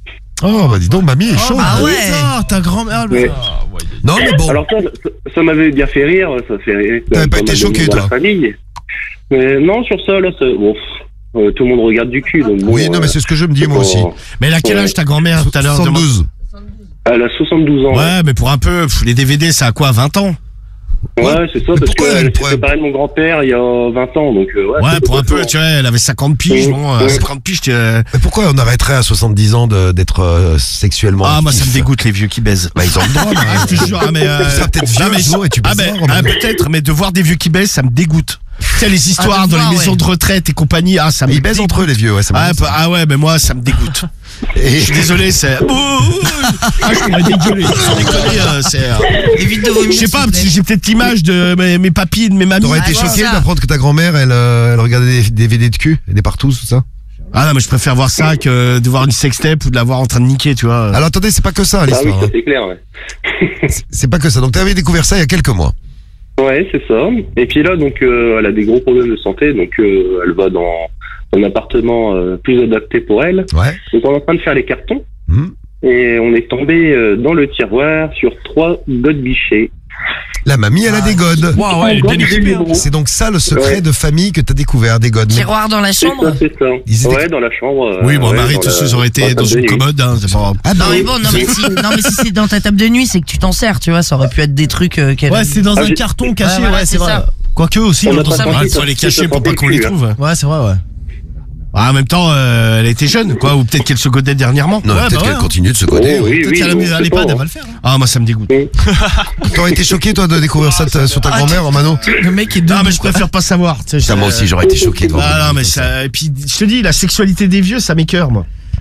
Oh, bah dis donc, mamie est chaude.
Ah ouais.
Ah, ta grand-mère.
Ouais.
Non, mais bon.
Alors ça, ça, ça m'avait bien fait rire, ça fait rire.
T'avais pas
mal
été
de
choqué,
monde dans
toi?
la famille. Mais non, sur ça, là, ça, bon, pff, euh, tout le monde regarde du cul. Donc bon,
Oui, non, mais
euh,
c'est ce que je me dis, moi
bon,
aussi.
Mais elle a quel
Ouais.
âge ta grand-mère tout à l'heure?
soixante-douze.
Elle a soixante-douze ans.
Ouais, mais pour un peu, pff, les D V D, ça a quoi, vingt ans?
Ouais, c'est ça, parce
pourquoi elle
qu'elle s'est
pourrait-
séparée de mon grand-père il y a vingt ans, donc euh, ouais.
Ouais,
c'est
pour un peu,
complètement-
tu vois, elle avait cinquante piges,
Oui,
bon, euh,
oui.
cinquante piges, tu euh,
Mais pourquoi on arrêterait à soixante-dix ans de- d'être euh, sexuellement
Ah, moi, ça me
actif?
dégoûte, les vieux qui baisent.
Bah, ils ont le droit, mais-
Ah, je te jure, ah, mais, euh,
Tu seras peut-être vieux
non, mais-
un jour et tu
ah,
baiseras,
mais-
Romain.
ah, peut-être, mais de voir des vieux qui baissent, ça me dégoûte. Tu sais, les histoires
Ah, de
dans
voir,
les maisons
ouais.
de retraite et compagnie, ah, ça me
Ils baisent entre eux, les vieux, ouais, ça
Ah,
m'arrive,
bah,
ça.
ah ouais, mais moi, ça me dégoûte.
Et-
Je suis désolé, c'est. Oh, oh, oh. Ah, je pourrais dégueuler. Sans déconner, euh, c'est. euh,
Évite de vomir.
Je sais pas,
s'il te plaît.
j'ai peut-être l'image de mes, mes papis, de mes mamies.
T'aurais été
Ah,
choqué
ça.
d'apprendre que ta grand-mère, elle, euh, elle regardait des D V D de cul, des partous, tout ça?
Ah non, mais je préfère voir ça que de voir une sextape ou de la voir en train de niquer, tu vois.
Alors attendez, c'est pas que ça,
Ah oui,
l'histoire.
ça
hein.
c'est clair, ouais.
C'est pas que ça. Donc t'avais découvert ça il y a quelques mois.
Ouais, c'est ça. Et puis là, donc, euh, elle a des gros problèmes de santé, donc euh, elle va dans un appartement euh, plus adapté pour elle.
Ouais.
Donc on est en train de faire les cartons.
Mhm.
Et on est tombé euh, dans le tiroir sur trois godbichets.
La mamie, elle a des godes.
Waouh, ouais, elle est bien équipée. hein.
C'est donc ça le secret
Ouais.
de famille que t'as découvert, des godes. Mais-
Tiroir dans la
C'est
chambre.
ça, c'est ça.
Ils étaient-
Ouais, dans la chambre. euh,
Oui, bon,
ouais,
Marie,
dans
tous
la-
ceux auraient été
la
dans
table de
une
nuit.
commode, hein, c'est pas.
Ah
Non
bah
mais
oui.
bon, non mais si, non mais si c'est dans ta table de nuit, c'est que tu t'en sers, tu vois, ça aurait pu être des trucs euh, qu'elle.
Ouais, c'est dans
Ah,
un
j'ai-
carton caché,
Ouais, voilà,
ouais, c'est
c'est
vrai.
ça.
Quoique aussi,
On
on
a
entend
pas
ça.
senti
Il faut les cacher pour pas qu'on les trouve.
Ouais, c'est vrai, ouais.
Ah, en même temps, euh, elle était jeune, quoi, ou peut-être qu'elle se godait dernièrement.
Non,
Ouais,
peut-être
bah
qu'elle
ouais.
continue de se coder.
Oh, oui,
Peut-être
oui,
qu'elle a
on
mis à
sait
l'EHPAD,
pas,
elle va le faire. hein.
Ah, moi, ça me dégoûte.
T'aurais été choqué, toi, de découvrir ça t- sur ta grand-mère, Romano?
Le mec est
Non,
debout,
mais je
quoi.
préfère pas savoir. tu sais,
Putain,
je-
moi aussi, j'aurais été choqué de voir.
Ah, non, mais ça. Et puis, je te dis, la sexualité des vieux, ça m'écœure, moi.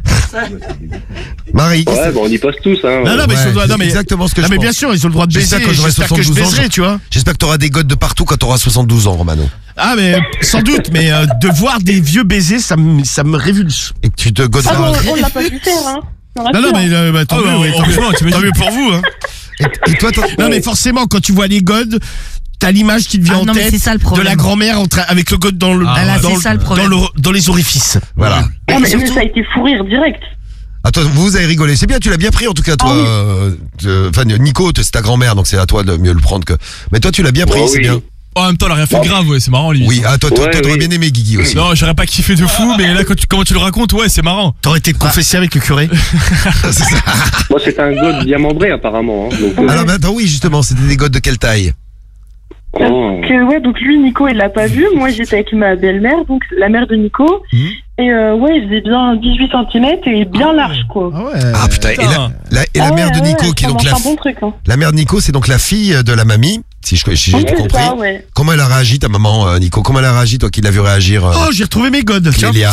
Marie.
Ouais, bon, on y passe tous, hein.
Non, non, mais,
Ouais,
ils ont le droit- non,
c'est
mais
exactement ce que
non,
je
mais
pense.
bien sûr, ils ont le droit de
J'espère
baiser.
que j'aurai
J'espère que je
soixante-douze ans.
baiserai, tu vois.
J'espère que t'auras des godes de partout quand t'auras soixante-douze ans, Romano.
Ah, mais sans doute, mais euh, de voir des vieux baiser, ça me, ça me révulse.
Et que tu te goderas.
Ah, bon, on l'a pas vu faire, hein.
Non, non, mais euh, bah, tant
Ah,
mieux,
bah,
ouais, tant
heureusement,
mieux.
t'imagines.
Tant mieux pour vous, hein.
Et, et toi, t'en-
Non, mais forcément, quand tu vois les godes, t'as l'image qui te vient
Ah,
en
non, mais
tête
c'est ça, le
de
problème.
la grand-mère en train- avec le gode dans le,
Ah,
là,
dans,
c'est
le-
ça, le problème.
dans, le- dans les orifices.
Voilà.
Ah, mais
surtout-
ça a été fou rire direct.
Attends, vous avez rigolé. C'est bien, tu l'as bien pris en tout cas, toi.
Ah oui.
euh, euh, Enfin, Nico, c'est ta grand-mère, donc c'est à toi de mieux le prendre que. Mais toi, tu l'as bien pris,
Oh,
c'est
oui.
bien.
En même temps, elle a rien fait de grave, ouais, c'est marrant, lui.
Oui, ah, toi, toi,
Ouais,
toi, t'aurais
oui.
bien aimé Guigui aussi.
Non, j'aurais pas kiffé de fou, mais là, quand tu, comment tu le racontes, ouais, c'est marrant.
T'aurais été confessé avec le curé.
Moi, c'était un god diamandré, apparemment. Hein, donc, euh,
Alors, mais attends, oui, justement, c'était des godes de quelle taille?
oh.
Que, ouais, donc lui, Nico, il l'a pas vu. Moi, j'étais avec ma belle-mère, donc la mère de Nico.
Mhm.
Et euh, ouais, il faisait bien dix-huit centimètres et bien large, quoi.
Ah ouais.
Ah putain, et la, la- et la
Ah
mère
ouais,
de
ouais,
Nico,
ouais,
qui est
ça
donc
mange
la,
un bon truc, hein.
la mère de Nico, c'est donc la fille de la mamie, si je- si j'ai
Oui,
tout
c'est
compris.
ça, ouais.
Comment elle a réagi, ta maman, euh, Nico? Comment elle a réagi, toi qui l'as vu réagir, euh,
Oh, j'ai retrouvé mes godes. Tiens.
Clélia?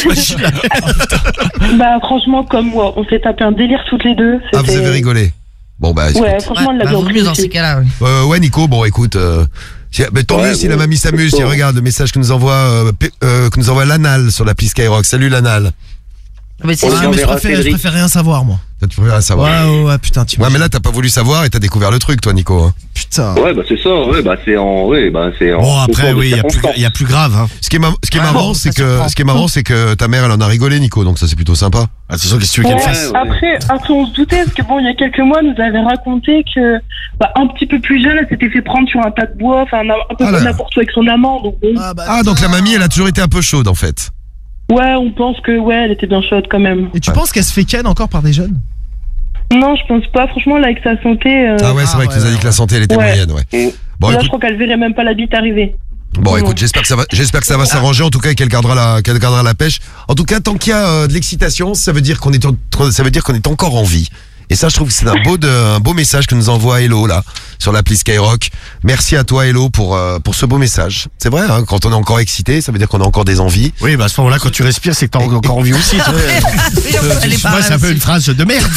Bah, franchement, comme moi, on s'est tapé un délire toutes les deux.
Ah, vous
C'était-
avez rigolé. Bon, bah, écoute.
Ouais, franchement, elle l'a
Bah,
bien
vaut
pris
mieux dans
aussi.
ces cas-là, oui.
Euh, ouais, Nico, bon, écoute, euh, si- mais tant
Ouais,
mieux si
ouais.
la mamie s'amuse. Si
Bon.
regarde le message que nous envoie, euh, P- euh, que nous envoie Lanal sur l'appli Skyrock. Salut Lanal.
Mais c'est
On
Ah,
les
mais je
enverra
préfère, je
Cédric.
préfère rien savoir, moi.
Toi, tu préfères savoir.
Ouais, ouais, ouais, putain, tu
Ouais, mais là, t'as pas voulu savoir et t'as découvert le truc, toi, Nico. hein.
Putain.
Ouais, bah c'est ça, ouais, bah c'est en. Ouais, bah c'est en.
Bon, après,
concours de
oui, il y a plus,
circonstances.
il y a plus grave, hein.
Ce qui est, ma- ce qui est
Ah,
marrant,
bon,
c'est
ça
que,
surprend.
ce qui est marrant, c'est que ta mère, elle en a rigolé, Nico. Donc ça, c'est plutôt sympa.
Ah, c'est sûr, qu'est-ce que tu veux qu'elle
Ouais,
fasse?
ouais.
après, après, on se doutait, parce que bon, il y a quelques mois, elle nous avait raconté que, bah, un petit peu plus jeune, elle s'était fait prendre sur un tas de bois, enfin, un peu
Ah là.
comme n'importe où avec son amant, donc bon.
Ah, bah,
Ah, donc la mamie, elle a toujours été un peu chaude, en fait.
Ouais, on pense que, ouais, elle était bien chaude quand même.
Et tu penses qu'elle se fait ken encore par des jeunes?
Non, je pense pas, franchement, là, avec sa santé. euh,
Ah ouais, c'est vrai que tu nous as dit que la santé, elle était
Ouais.
moyenne, ouais.
Mm.
Bon,
là, je
écoute,
crois qu'elle verrait même pas la bite arriver.
bon,
Non.
écoute, j'espère que ça va, j'espère que ça va s'arranger, en tout cas, et qu'elle gardera la, qu'elle gardera la pêche. En tout cas, tant qu'il y a euh, de l'excitation, ça veut dire qu'on est, en- ça veut dire qu'on est encore en vie. Et ça, je trouve que c'est un beau, de, un beau message que nous envoie Hello, là, sur l'appli Skyrock. Merci à toi, Hello, pour, euh, pour ce beau message. C'est vrai, hein, quand on est encore excité, ça veut dire qu'on a encore des envies.
Oui, bah à ce moment-là, quand tu respires, c'est que t'as encore envie aussi. tu vois. Euh,
Elle est
Moi, c'est un peu une phrase de merde.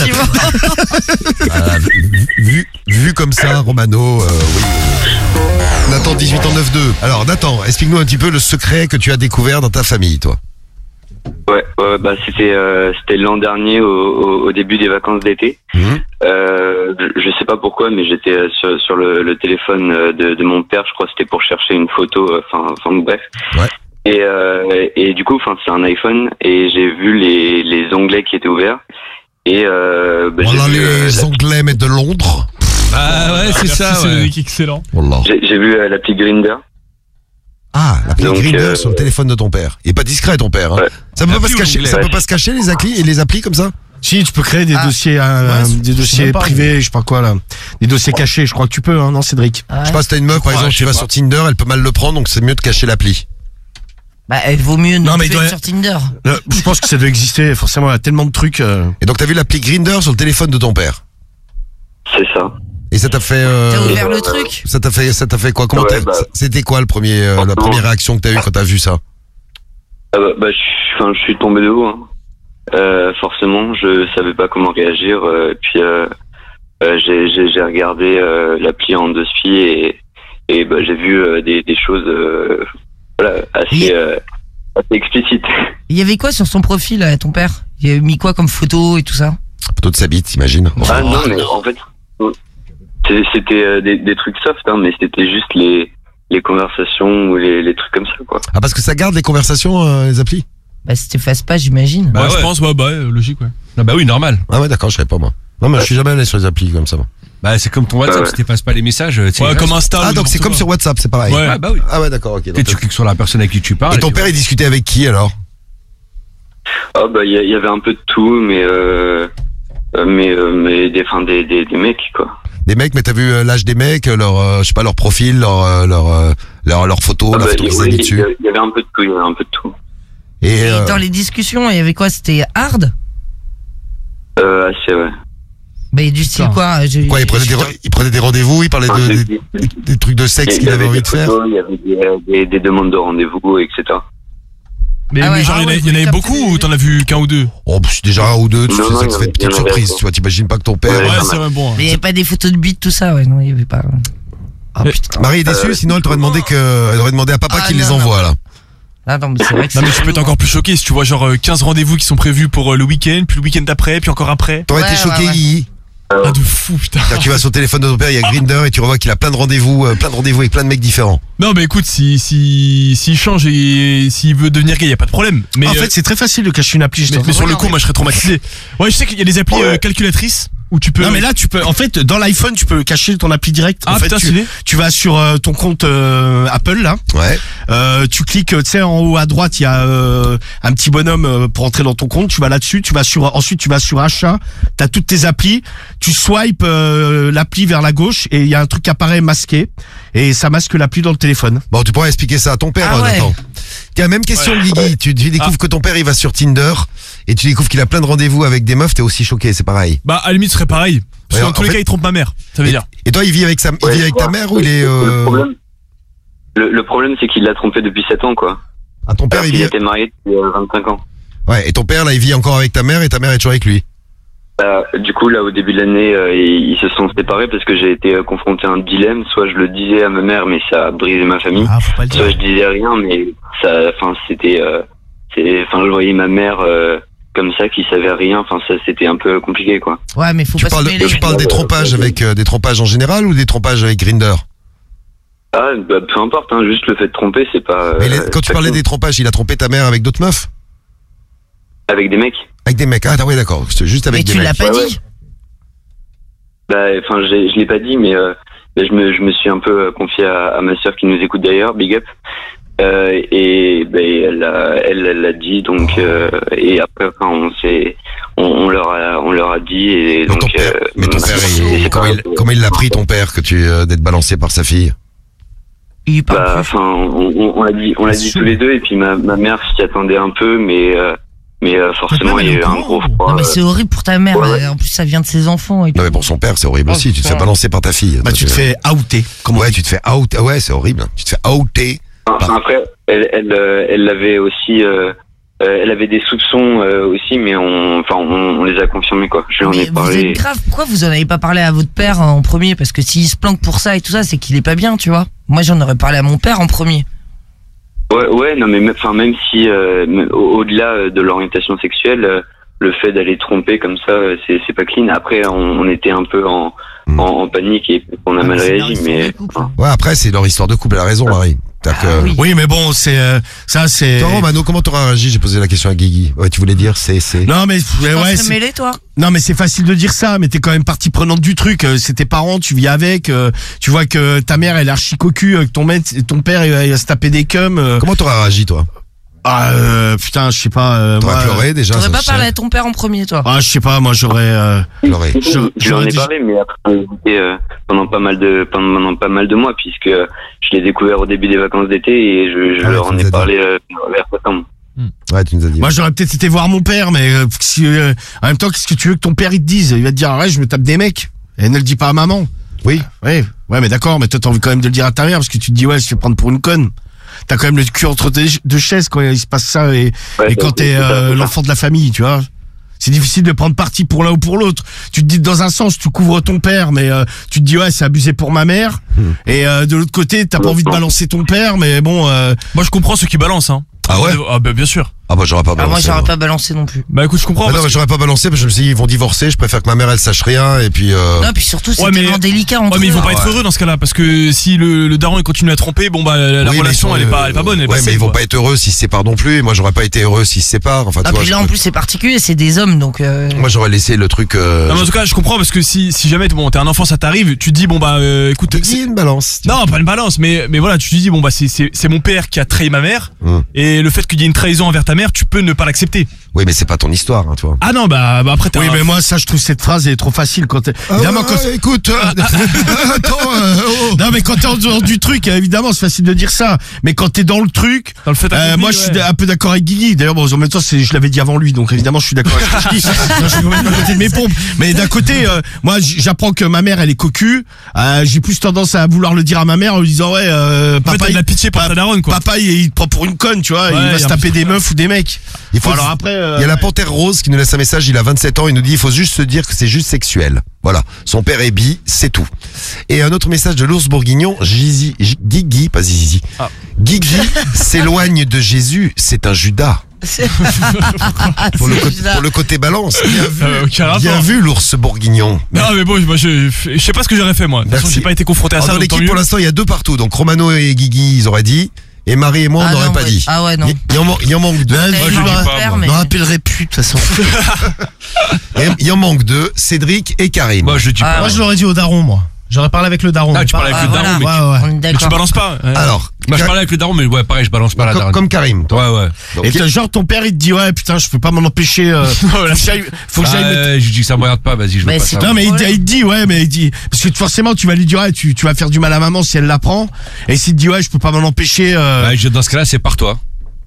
Voilà, vu, vu, vu comme ça, Romano, euh, oui. Nathan, dix-huit ans, neuf deux. Alors, Nathan, explique-nous un petit peu le secret que tu as découvert dans ta famille, toi.
Ouais, ouais, bah c'était euh, c'était l'an dernier au, au, au début des vacances d'été.
Mhm.
Euh, je, je sais pas pourquoi, mais j'étais euh, sur, sur le, le téléphone euh, de, de mon père. Je crois que c'était pour chercher une photo. Enfin, enfin bref.
Ouais.
Et euh, et du coup, enfin c'est un iPhone et j'ai vu les les onglets qui étaient ouverts. Et euh, bah,
Voilà,
j'ai vu, euh,
les Anglais, mais de Londres.
Ah ouais, c'est ça, ouais. Excellent.
Voilà.
j'ai j'ai vu euh, l'appli Grindr.
Ah, l'appli
Donc,
Grindr
euh,
sur le téléphone de ton père. Il est pas discret, ton père. Hein.
Ouais.
Ça peut pas
L'appli
se cacher.
anglais,
Ça
ouais.
peut pas se cacher les applis et les applis comme ça.
Si, tu peux créer des
Ah.
dossiers, euh,
Ouais,
des
je sais
dossiers
même pas,
privés, je sais pas quoi là, des dossiers cachés. Je crois que tu peux, hein, non, Cédric?
Ah
Je sais
ouais.
pas si t'as une meuf, par
crois,
exemple,
je
tu
sais
vas
pas.
sur Tinder, elle peut mal le prendre, donc c'est mieux de cacher l'appli.
Bah, il vaut mieux
Non,
ne
mais
plus
il doit-
être sur Tinder.
Euh, je pense que ça doit exister. Forcément, il y a tellement de trucs. euh.
Et donc t'as vu l'appli Grindr sur le téléphone de ton père.
C'est ça.
Et ça t'a fait. euh,
T'as ouvert le truc?
Ça t'a fait, ça t'a fait quoi? Comment
Ouais,
t'as-
bah.
C'était quoi le premier, euh, la
Franchement.
première réaction que t'as eue quand t'as vu ça?
Ah bah, bah, je, suis- enfin, je suis tombé de haut. Hein. Euh, forcément, je savais pas comment réagir. Euh, puis euh, euh, j'ai, j'ai, j'ai regardé euh, l'appli en deux spi et, et bah, j'ai vu euh, des, des choses euh, voilà, assez, euh, assez explicites.
Il y avait quoi sur son profil, euh, ton père? Il avait mis quoi comme photo et tout ça?
Photo de sa bite, t'imagines?
Ah non, mais en fait, c'est- c'était euh, des, des trucs soft, hein, mais c'était juste les, les conversations ou les, les trucs comme ça, quoi.
Ah, parce que ça garde les conversations, euh, les applis?
Bah, si t'effaces pas, j'imagine.
Bah, je pense, ouais, bah, ouais, logique, ouais. Ah bah oui, normal.
Ah ouais, d'accord, je savais pas moi. Non, mais je suis jamais allé sur les applis comme ça. moi.
Bah, c'est comme ton WhatsApp,
Ouais.
si t'effaces pas les messages. tu sais,
Ouais,
il
comme
reste.
Insta.
Ah,
ou
donc c'est
n'importe
comme
quoi.
sur WhatsApp, c'est pareil.
Ouais.
Ah bah oui.
Ah ouais, d'accord, ok.
Tu sais,
donc-
tu cliques sur la personne avec qui tu parles.
Et ton
puis
père, il discutait avec qui alors?
Ah bah il y, a- il y avait un peu de tout, mais euh, euh, mais euh, mais des, enfin des, des des mecs, quoi.
Des mecs, mais t'as vu euh, l'âge des mecs, leur, euh, je sais pas, leur profil, leur, euh, leur, euh, leur, leur photo,
Ah
la
bah,
photo qu'ils
oui,
avaient
il y,
dessus.
a- il y avait un peu de tout, il y avait un peu de tout.
Et,
Et
euh,
dans les discussions, il y avait quoi? C'était hard?
Euh, assez, ouais.
Bah, du style
Putain.
quoi? je-
quoi, il prenait des, re- il prenait des rendez-vous, il parlait
Enfin,
de,
des-
des, des- des trucs de sexe
il
qu'il
y
avait
avait
envie
des
de faire.
photos, il y avait des, des, des demandes de rendez-vous, et cetera.
Mais,
Ah ouais,
mais genre,
ah
il y en a-
ouais,
il y en avait
vous
beaucoup ou t'en as vu qu'un ou deux?
Oh, pff, déjà un ou deux, tu
Non,
sais
non,
ça, ça fait une
il y en
petite
avait
surprise.
beaucoup.
Tu vois, t'imagines pas que ton père.
Ouais,
Ouais,
c'est vrai, bon.
Mais il n'y avait pas des photos de bites, tout ça, ouais, non, il y avait pas. Ah
Mais-
putain.
Marie est déçue,
Euh,
sinon elle t'aurait demandé que, elle aurait demandé à papa
Ah,
qu'il
non,
les
non.
envoie là.
Ah non, mais c'est vrai que
Non
c'est
mais tu peux être
relou,
encore plus choqué si tu vois genre euh, quinze rendez-vous qui sont prévus pour euh, le week-end, puis le week-end d'après, puis encore après.
T'aurais
Ouais,
été choqué,
ouais, ouais.
Guigui.
Ah de fou putain.
Quand tu vas sur le téléphone de ton père, il y a Grindr et tu revois qu'il a plein de rendez-vous, euh, plein de rendez-vous avec plein de mecs différents.
Non mais écoute, si si s'il change et s'il veut devenir gay, y a pas de problème. Mais
en
euh,
fait, c'est très facile de cacher une appli. je
mais,
t'en
mais sur
prie.
le coup, moi je serais traumatisé. Ouais, je sais qu'il y a des applis euh, calculatrices où tu peux.
Non mais là tu peux en fait dans l'iPhone tu peux cacher ton appli direct.
Ah,
en fait
putain,
tu,
stylé.
tu vas sur euh, ton compte euh, Apple là.
Ouais.
Euh, tu cliques tu sais en haut à droite il y a euh, un petit bonhomme euh, pour entrer dans ton compte. Tu vas là-dessus. Tu vas sur ensuite tu vas sur achat. T'as toutes tes applis. Tu swipes euh, l'appli vers la gauche et il y a un truc qui apparaît masqué et ça masque l'appli dans le téléphone.
Bon, tu pourrais expliquer ça à ton père,
Ah
euh,
ouais.
Nathan. Tiens, même question,
Ouais.
Guigui. Tu, tu découvres
Ah.
que ton père il va sur Tinder et tu découvres qu'il a plein de rendez-vous avec des meufs. T'es aussi choqué, c'est pareil.
Bah à la limite ce serait pareil. Parce
Ouais,
que dans
en
tous les
fait-
cas, il trompe ma mère. Ça veut
Et,
dire.
et toi, il vit avec sa, il
Ouais,
vit avec ta mère ou il est
Le
euh...
problème, le, le problème c'est qu'il l'a trompé depuis sept ans, quoi.
Ah, ton père
Alors
il
qu'il
vit.
était marié depuis euh, vingt-cinq ans.
Ouais. Et ton père là, il vit encore avec ta mère et ta mère est toujours avec lui.
Bah, du coup, là, au début de l'année, euh, ils, ils se sont séparés parce que j'ai été euh, confronté à un dilemme. Soit je le disais à ma mère, mais ça a brisé ma famille.
Ah faut pas le dire.
Soit je disais rien, mais ça, enfin, c'était, euh, c'est, enfin, je voyais ma mère euh, comme ça, qui savait rien. Enfin, ça, c'était un peu compliqué, quoi.
Ouais, mais faut
Tu
pas
parles,
se mêler.
tu parles des trompages avec euh, des trompages en général ou des trompages avec Grindr?
Ah, bah, peu importe, hein, juste le fait de tromper, c'est pas.
Mais les-
euh,
quand tu
pas
parlais
cool.
des trompages, il a trompé ta mère avec d'autres meufs?
Avec des mecs.
Avec des mecs. Ah oui, d'accord. C'est juste
Mais
avec des
tu
mecs.
l'as pas
Ouais,
dit.
Bah, enfin, j'ai- je l'ai pas dit, mais euh, bah, je me, je me suis un peu euh, confié à, à ma sœur qui nous écoute d'ailleurs, big up. Euh, et bah, elle l'a, elle, elle l'a dit, donc euh, et après, enfin, on s'est, on, on leur a, on leur a dit et
Mais
donc.
ton père,
euh,
mais ton
ma-
père,
et
il-
c'est
comment
pas-
il, comment il l'a pris ton père que tu euh, d'être balancé par sa fille?
Il parle
Bah,
plus.
enfin, on, on, on l'a dit, on l'a dit tous les deux, et puis ma, ma mère s'y attendait un peu, mais euh, mais euh, forcément, il y a eu un gros froid.
Non, mais c'est horrible pour ta mère.
Ouais, ouais.
En plus, ça vient de ses enfants et tout.
Non mais pour son père, c'est horrible
Oh,
aussi. Tu te fais
putain.
balancer par ta fille.
Bah tu te fais outer. Comment
Ouais, tu te fais out. ah Ouais, c'est horrible. Tu te fais outer.
Enfin, après, elle, elle, euh, elle l'avait aussi, euh, euh, elle avait des soupçons euh, aussi, mais on, enfin, on, on les a confirmés, quoi. Je lui en
Mais
ai
vous
parlé.
êtes grave. Pourquoi vous en avez pas parlé à votre père en premier? Parce que s'il se planque pour ça et tout ça, c'est qu'il est pas bien, tu vois. Moi, j'en aurais parlé à mon père en premier.
Ouais, ouais, non, mais même- enfin, même si euh, même au- au-delà euh, de l'orientation sexuelle, euh, le fait d'aller tromper comme ça, euh, c'est c'est pas clean. Après, on, on était un peu en, en, en panique et on a mal réagi, mais. enfin,
Ouais, après c'est leur histoire de couple. Elle a raison, Marie. C'est-à-dire que-
Oui mais bon c'est euh, ça c'est.
Toi, Romano, comment t'auras réagi? J'ai posé la question à Guigui. Ouais, tu voulais dire c'est c'est.
Non mais ouais,
T'en
ouais
serais
c'est-
mêlé, toi?
non mais c'est facile de dire ça, mais t'es quand même partie prenante du truc. Euh, C'est tes parents, tu vis avec. euh, tu vois que ta mère elle est archi cocu, euh, que ton mec, ton père il va, il va se taper des cums. euh.
Comment t'auras réagi, toi?
Ah euh, putain, je sais pas. Euh,
T'aurais
moi,
pleuré déjà?
T'aurais
ça,
pas
je sais.
parlé à ton père en premier, toi?
Ah je sais pas, moi j'aurais. Euh,
Pleurer.
je-
je lui en
j'aurais
ai
dit-
parlé, mais après on a hésité, euh, pendant pas mal de pendant, pendant pas mal de mois, puisque je l'ai découvert au début des vacances d'été et je, je
Ah ouais,
leur
tu
en
nous as
ai
dit.
parlé euh, vers septembre.
Ouais, tu nous as dit.
Moi j'aurais peut-être été voir mon père, mais euh, si, euh, en même temps qu'est-ce que tu veux que ton père il te dise? Il va te dire ouais je me tape des mecs. Et ne le dis pas à maman.
Oui.
Ouais, ouais mais d'accord, mais toi t'as envie quand même de le dire à ta mère parce que tu te dis ouais je vais prendre pour une conne. T'as quand même le cul entre tes deux chaises quand il se passe ça et,
Ouais,
et quand
c'est-
t'es
c'est ça,
euh,
c'est ça.
l'enfant de la famille, tu vois. C'est difficile de prendre parti pour l'un ou pour l'autre. Tu te dis dans un sens tu couvres ton père, mais euh, tu te dis ouais c'est abusé pour ma mère. Et euh, de l'autre côté t'as pas envie de balancer ton père, mais bon. Euh,
Moi je comprends ceux qui balancent hein.
Ah ouais?
Ah bah bien sûr.
Ah bah j'aurais pas
Ah, moi,
balancé.
j'aurais
moi.
pas balancé non plus.
Bah écoute, je comprends.
Ah non,
parce
mais
que-
j'aurais pas balancé parce que je me suis dit ils vont divorcer. Je préfère que ma mère elle sache rien et puis. Euh...
Non, puis surtout, c'est
Ouais, mais-
tellement délicat entre
Ouais, mais ils vont
eux.
pas être
ouais.
heureux dans ce cas-là parce que si le, le daron il continue à tromper, bon bah la
Oui, mais
relation
ils sont,
elle est pas,
euh,
elle est pas bonne. Elle est
ouais,
pas
mais
saine,
ils vont
quoi.
pas être heureux s'ils se séparent non plus. Et moi, j'aurais pas été heureux s'ils se séparent. Enfin, tu
Ah,
vois,
puis
je
là, en
peux-
plus, c'est particulier, c'est des hommes, donc. euh,
moi, j'aurais laissé le truc. Euh...
Non, mais en tout cas, je comprends parce que si, si jamais bon, t'es un enfant, ça t'arrive, tu te dis bon bah euh, écoute,
Guigui,
c'est-
une balance.
non pas une balance, mais mais voilà, tu te dis bon bah c'est c'est c'est mon père qui a trahi ma mère
Hum.
et le fait qu'il y ait une trahison envers ta mère.
mère, tu peux ne pas l'accepter.
Oui, mais c'est pas ton histoire, hein, toi.
Ah non, bah, bah après t'as.
Oui, mais moi, ça, je trouve cette phrase elle est trop facile quand t'es-
Ah
évidemment,
ouais,
quand
ouais, écoute, euh, attends, euh, oh.
Non, mais quand t'es en dehors du truc, évidemment, c'est facile de dire ça. Mais quand t'es dans le truc,
Dans le fait
euh,
accompli,
moi, je suis
ouais.
un peu d'accord avec Guigui. D'ailleurs, bon, en même temps, c'est, je l'avais dit avant lui, donc évidemment, je suis d'accord avec ce que je dis. Non, je suis complètement à côté de mes pompes. Mais d'un côté, euh, moi, j- j'apprends que ma mère, elle est cocu. Euh, j'ai plus tendance à vouloir le dire à ma mère en lui disant, ouais, euh,
En fait,
papa,
t'as de la pitié pour ta daronne, quoi.
papa, il, il te prend pour une conne, tu vois.
Ouais,
il va
y
se
a un
taper
peu-
des meufs ou des mecs.
Il faut-
alors après, euh,
Il y a la panthère rose qui nous laisse un message, il a vingt-sept ans, il nous dit il faut juste se dire que c'est juste sexuel. Voilà, son père est bi, c'est tout. Et un autre message de l'ours bourguignon, Gizi, G- Guigui, pas Zizi.
Ah.
Guigui s'éloigne de Jésus, c'est un Judas. Pour le, co- pour le côté balance, bien vu,
Euh, aucun rapport.
bien vu l'ours bourguignon.
Non, mais bon, moi, je, je sais pas ce que j'aurais fait, moi. De toute façon,
Merci.
j'ai pas été confronté à
Alors,
ça.
dans
donc tant
l'équipe,
mieux.
pour l'instant, il y a deux partout. Donc Romano et Guigui, ils auraient dit. Et Marie et moi, on
Ah
n'aurait
non,
pas
ouais.
dit.
Ah ouais, non.
Il, il en, man- il en manque deux.
Ouais,
je
je
me
vais
rappelle,
faire,
Je
mais-
me rappellerai plus, de toute façon.
Et il en manque deux, Cédric et Karim.
Moi, je dis
Ah,
pas.
Moi, je l'aurais dit au daron, moi. J'aurais parlé avec le daron.
Ah, tu parles avec
Ah,
le daron,
voilà.
mais,
Ouais, ouais.
On est
mais tu
d'accord.
balances pas. Ouais.
Alors,
Moi, je parlais avec le daron, mais ouais, pareil, je balance pas la
comme,
daronne.
comme Karim. toi.
Ouais, ouais.
Donc,
Et t'as- genre, ton père, il te dit, ouais, putain, je peux pas m'en empêcher, euh, faut que j'aille, faut que j'aille
Ah,
mettre-
ouais, je dis que ça me regarde pas, vas-y, je veux
Mais
pas
c'est
ça.
pas-
Non mais il,
Ouais.
il te dit ouais mais il dit parce que forcément tu vas lui dire ouais, tu, tu vas faire du mal à maman si elle l'apprend et s'il te dit ouais je peux pas m'en empêcher euh,
Bah, je- dans ce cas-là, c'est par toi.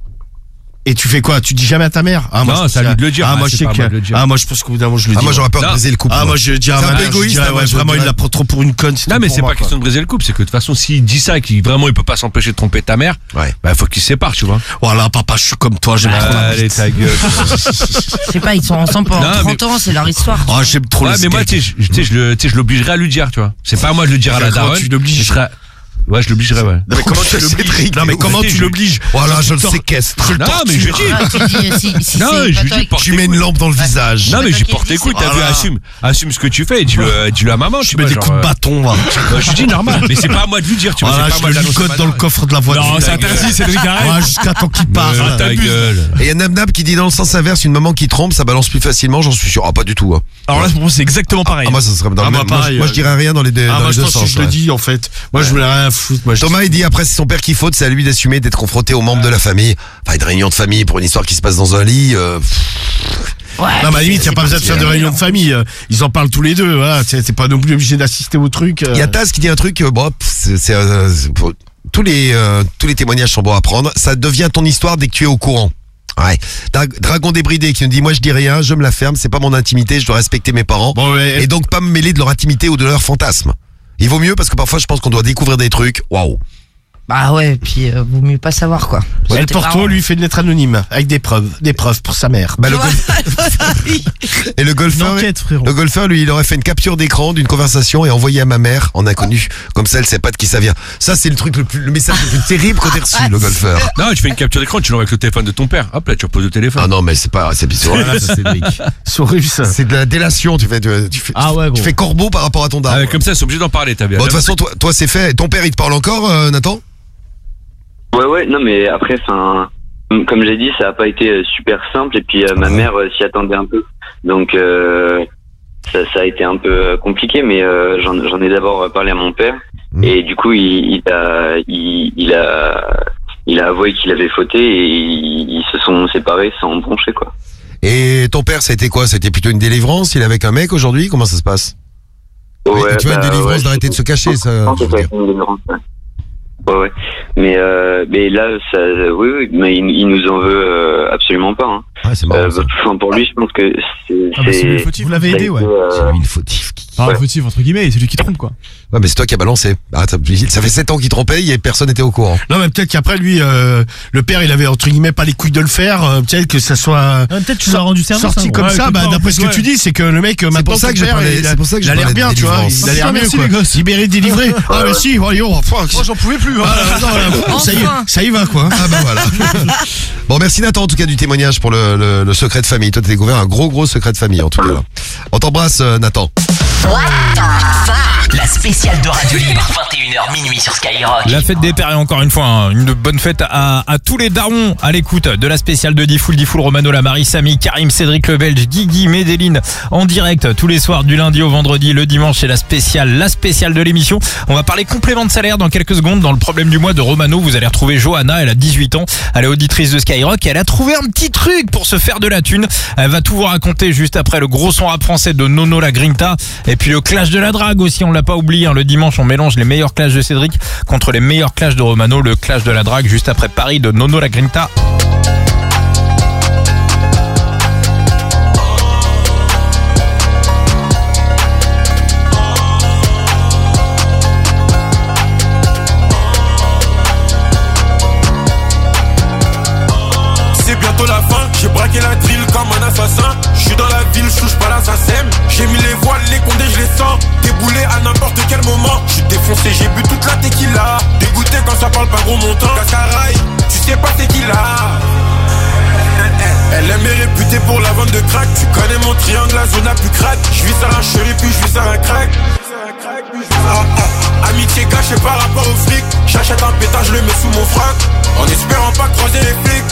et tu fais quoi tu dis jamais à ta mère ah,
Non,
je-
c'est à lui de le dire.
ah
Ah,
moi
c'est
je sais
pas à
que
moi de le dire.
ah moi je pense qu'au bout d'un moment je le
Ah,
dis
moi, j'aurais peur
Non.
de briser le couple.
ah
moi.
moi je dirais à
C'est un
ma
peu
mère je
égoïste,
dirais,
hein, moi,
ouais,
je
vraiment il
dirais.
la prend trop pour une conne
Non, mais c'est pas question de briser le couple, c'est que de toute façon, s'il dit ça et qu'il vraiment il peut pas s'empêcher de tromper ta mère,
Ouais.
bah, faut qu'il se sépare, tu vois.
voilà papa je suis comme toi j'aime trop la
Allez,
bite.
ta gueule.
Je sais pas, ils sont ensemble pendant
Non, mais-
trente ans, c'est leur histoire.
oh j'aime trop
Ouais,
le
mais moi,
skate.
tu sais, je- tu sais, je le- tu sais, je l'obligerai à lui dire, tu vois. C'est pas à moi de le dire à la
Comment
daronne.
tu l'obliges
je serai- Ouais, je l'obligerai, ouais.
non mais comment tu l'obliges non mais comment tu l'obliges
Voilà, je le
Tor-
séquestre.
Non, mais je dis.
Ah, tu dis, si, si
Non,
c'est
je
pas
lui
toi
dis,
qui-
porte
Tu mets une lampe dans le visage.
Non, mais
pas
j'y
toi
porte
qui le dis,
écoute,
c'est-
t'as vu,
Voilà.
assume, assume ce que tu fais et dis-le, euh, dis-le à maman,
je
tu
mets
vois,
des
genre,
coups de
euh,
bâton va
bah, je dis normal, mais c'est pas à moi de lui dire, tu vois,
voilà
c'est pas à
je
moi
le
de l'annoncer.
licote dans le coffre de la voiture
Non, c'est interdit, Cédric, arrête.
ouais, jusqu'à temps qu'il part
Euh, ta gueule.
Et il y a Nab Nab qui dit dans le sens inverse, une maman qui trompe, ça balance plus facilement, j'en suis sûr. Ah, pas du tout. Hein.
Alors là, pour moi, c'est exactement pareil.
Ah, moi, ça serait dans
Ah,
le
moi,
même. Moi,
pareil,
je- moi, je
euh,
dirais rien dans les deux,
ah
dans
moi
les
je
deux
pense que
sens.
je le
ouais.
dis en fait moi je voulais rien foutre moi je
Thomas, il dit après, c'est son père qui faute, c'est à lui d'assumer d'être confronté aux membres de la famille. Enfin, une réunion de famille pour une histoire qui se passe dans un lit. euh,
Ouais,
non, mais à la
c'est-
limite, il n'y a
c'est
pas besoin de faire de réunion de famille. euh, Ils en parlent tous les deux. Voilà. T'es t'es pas non plus obligé d'assister au truc. euh.
Il y a Taz qui dit un truc, euh, bon, pff, c'est, c'est, euh, c'est pour- tous les euh, tous les témoignages sont bons à prendre. Ça devient ton histoire dès que tu es au courant. Ouais. Dra- Dragon débridé qui nous dit moi je dis rien, je me la ferme, c'est pas mon intimité, je dois respecter mes parents
Bon, ouais.
et donc pas me mêler de leur intimité ou de leur fantasme. Il vaut mieux parce que parfois je pense qu'on doit découvrir des trucs. Waouh.
Bah ouais, puis euh, vaut mieux pas savoir quoi.
Elle
C'était
Porto
marrant.
lui fait une lettre anonyme avec des preuves, des preuves pour sa mère.
Bah, le
Ouais, oui.
Et le golfeur,
Une enquête, frérot.
le golfeur, lui, il aurait fait une capture d'écran d'une conversation et envoyé à ma mère en inconnu. Comme ça, elle sait pas de qui ça vient. Ça, c'est le truc le plus, le message le plus terrible qu'on ait reçu, le golfeur.
Non, tu fais une capture d'écran, tu l'envoies avec le téléphone de ton père. Hop là, tu reposes le téléphone.
Ah non, mais c'est pas, c'est bizarre. Voilà, ça, Cédric.
C'est horrible ça.
C'est de la délation, tu fais, tu, tu fais,
Ah ouais,
tu
gros.
fais corbeau par rapport à ton daron.
Ah, comme ça, c'est obligé d'en parler, t'as vu.
Bon, de toute façon, toi, toi, c'est fait. Ton père, il te parle encore, euh, Nathan?
Ouais, ouais, non, mais après, enfin, comme j'ai dit, ça a pas été euh, super simple, et puis euh, ma mère euh, s'y attendait un peu. Donc, euh, ça, ça a été un peu euh, compliqué, mais euh, j'en, j'en ai d'abord euh, parlé à mon père,
Mmh.
et du coup, il, il a, il, il a, il a avoué qu'il avait fauté, et ils, ils se sont séparés sans broncher, quoi.
Et ton père, ça a été quoi? Ça a été plutôt une délivrance? Il est avec un mec aujourd'hui? Comment ça se passe?
Ouais,
tu vois, une
bah,
délivrance
ouais,
d'arrêter de se cacher, ça.
Je pense
je
que
veux
ça a
dire.
été une délivrance, ouais. Ouais, ouais. Mais, euh, mais là, ça, oui, oui, mais il, il nous en veut euh, absolument pas. Hein.
Ah, c'est marrant, ça.
Enfin, pour lui, je pense que c'est.
Ah bah, c'est lui le fautif. Vous l'avez aidé, ouais.
C'est lui le fautif. qui-
Enfin, le fautif, entre guillemets, c'est lui qui trompe, quoi.
Ouais, mais c'est toi qui as balancé. Ah, t'as- ça fait sept ans qu'il trompait et personne n'était au courant.
Non mais peut-être qu'après lui, euh, le père il avait entre guillemets pas les couilles de le faire. euh, peut-être que ça soit
Ah, peut-être que tu l'as rendu service.
sorti
hein,
comme
ouais,
ça.
quelque
Bah,
part, en
d'après
plus,
ce que
ouais.
tu dis, c'est que le mec euh, maintenant
pour ça
ton
que je
père,
parlais-
il a-
c'est pour ça que je
il a l'air
parlais de
bien, tu vois.
délivrance.
Il a l'air
Ah,
mieux
merci,
quoi.
les gosses.
Libéré, délivré. Ah mais si, allez, oh, fuck.
Oh, j'en pouvais plus, hein.
Ah, non, là, ça y est,
Enfin.
ça y va quoi.
Ah bah voilà. Bon, merci Nathan en tout cas du témoignage pour le, le, le secret de famille. Toi, t'as découvert un gros gros secret de famille en tout cas là. On t'embrasse euh, Nathan.
La spéciale de Radio Libre, vingt et une heures minuit sur Skyrock.
La fête des pères et encore une fois, hein, une bonne fête à, à tous les darons à l'écoute de la spéciale de Diffoul, Diffoul, Romano, Lamari, Samy, Karim, Cédric le Belge, Guigui, Médéline en direct tous les soirs du lundi au vendredi, le dimanche c'est la spéciale, la spéciale de l'émission. On va parler complément de salaire dans quelques secondes dans le problème du mois de Romano. Vous allez retrouver Johanna, elle a dix-huit ans, elle est auditrice de Skyrock. Skyrock. Elle a trouvé un petit truc pour se faire de la thune. Elle va tout vous raconter juste après le gros son rap français de Nono La Grinta. Et puis le clash de la drague aussi, on l'a pas oublié. Hein. Le dimanche, on mélange les meilleurs clashs de Cédric contre les meilleurs clashs de Romano. Le clash de la drague juste après Paris de Nono La Grinta.
C'est bientôt la fin, j'ai braqué la drill comme un assassin. Je suis dans la ville, je touche pas l'assassin. J'ai mis les voiles, les condés, je les sens. Déboulé à n'importe quel moment. Je suis défoncé, j'ai bu toute la tequila. Dégoûté quand ça parle pas gros montant. Cascaraï, tu sais pas c'est qui là. Elle aime est réputée pour la vente de crack. Tu connais mon triangle, la zone la plus crack. Je vis sur un chéri puis je vis sur un crack. Ah, ah. Amitié cachée par rapport au fric. J'achète un pétard, je le mets sous mon frac. En espérant pas croiser les flics.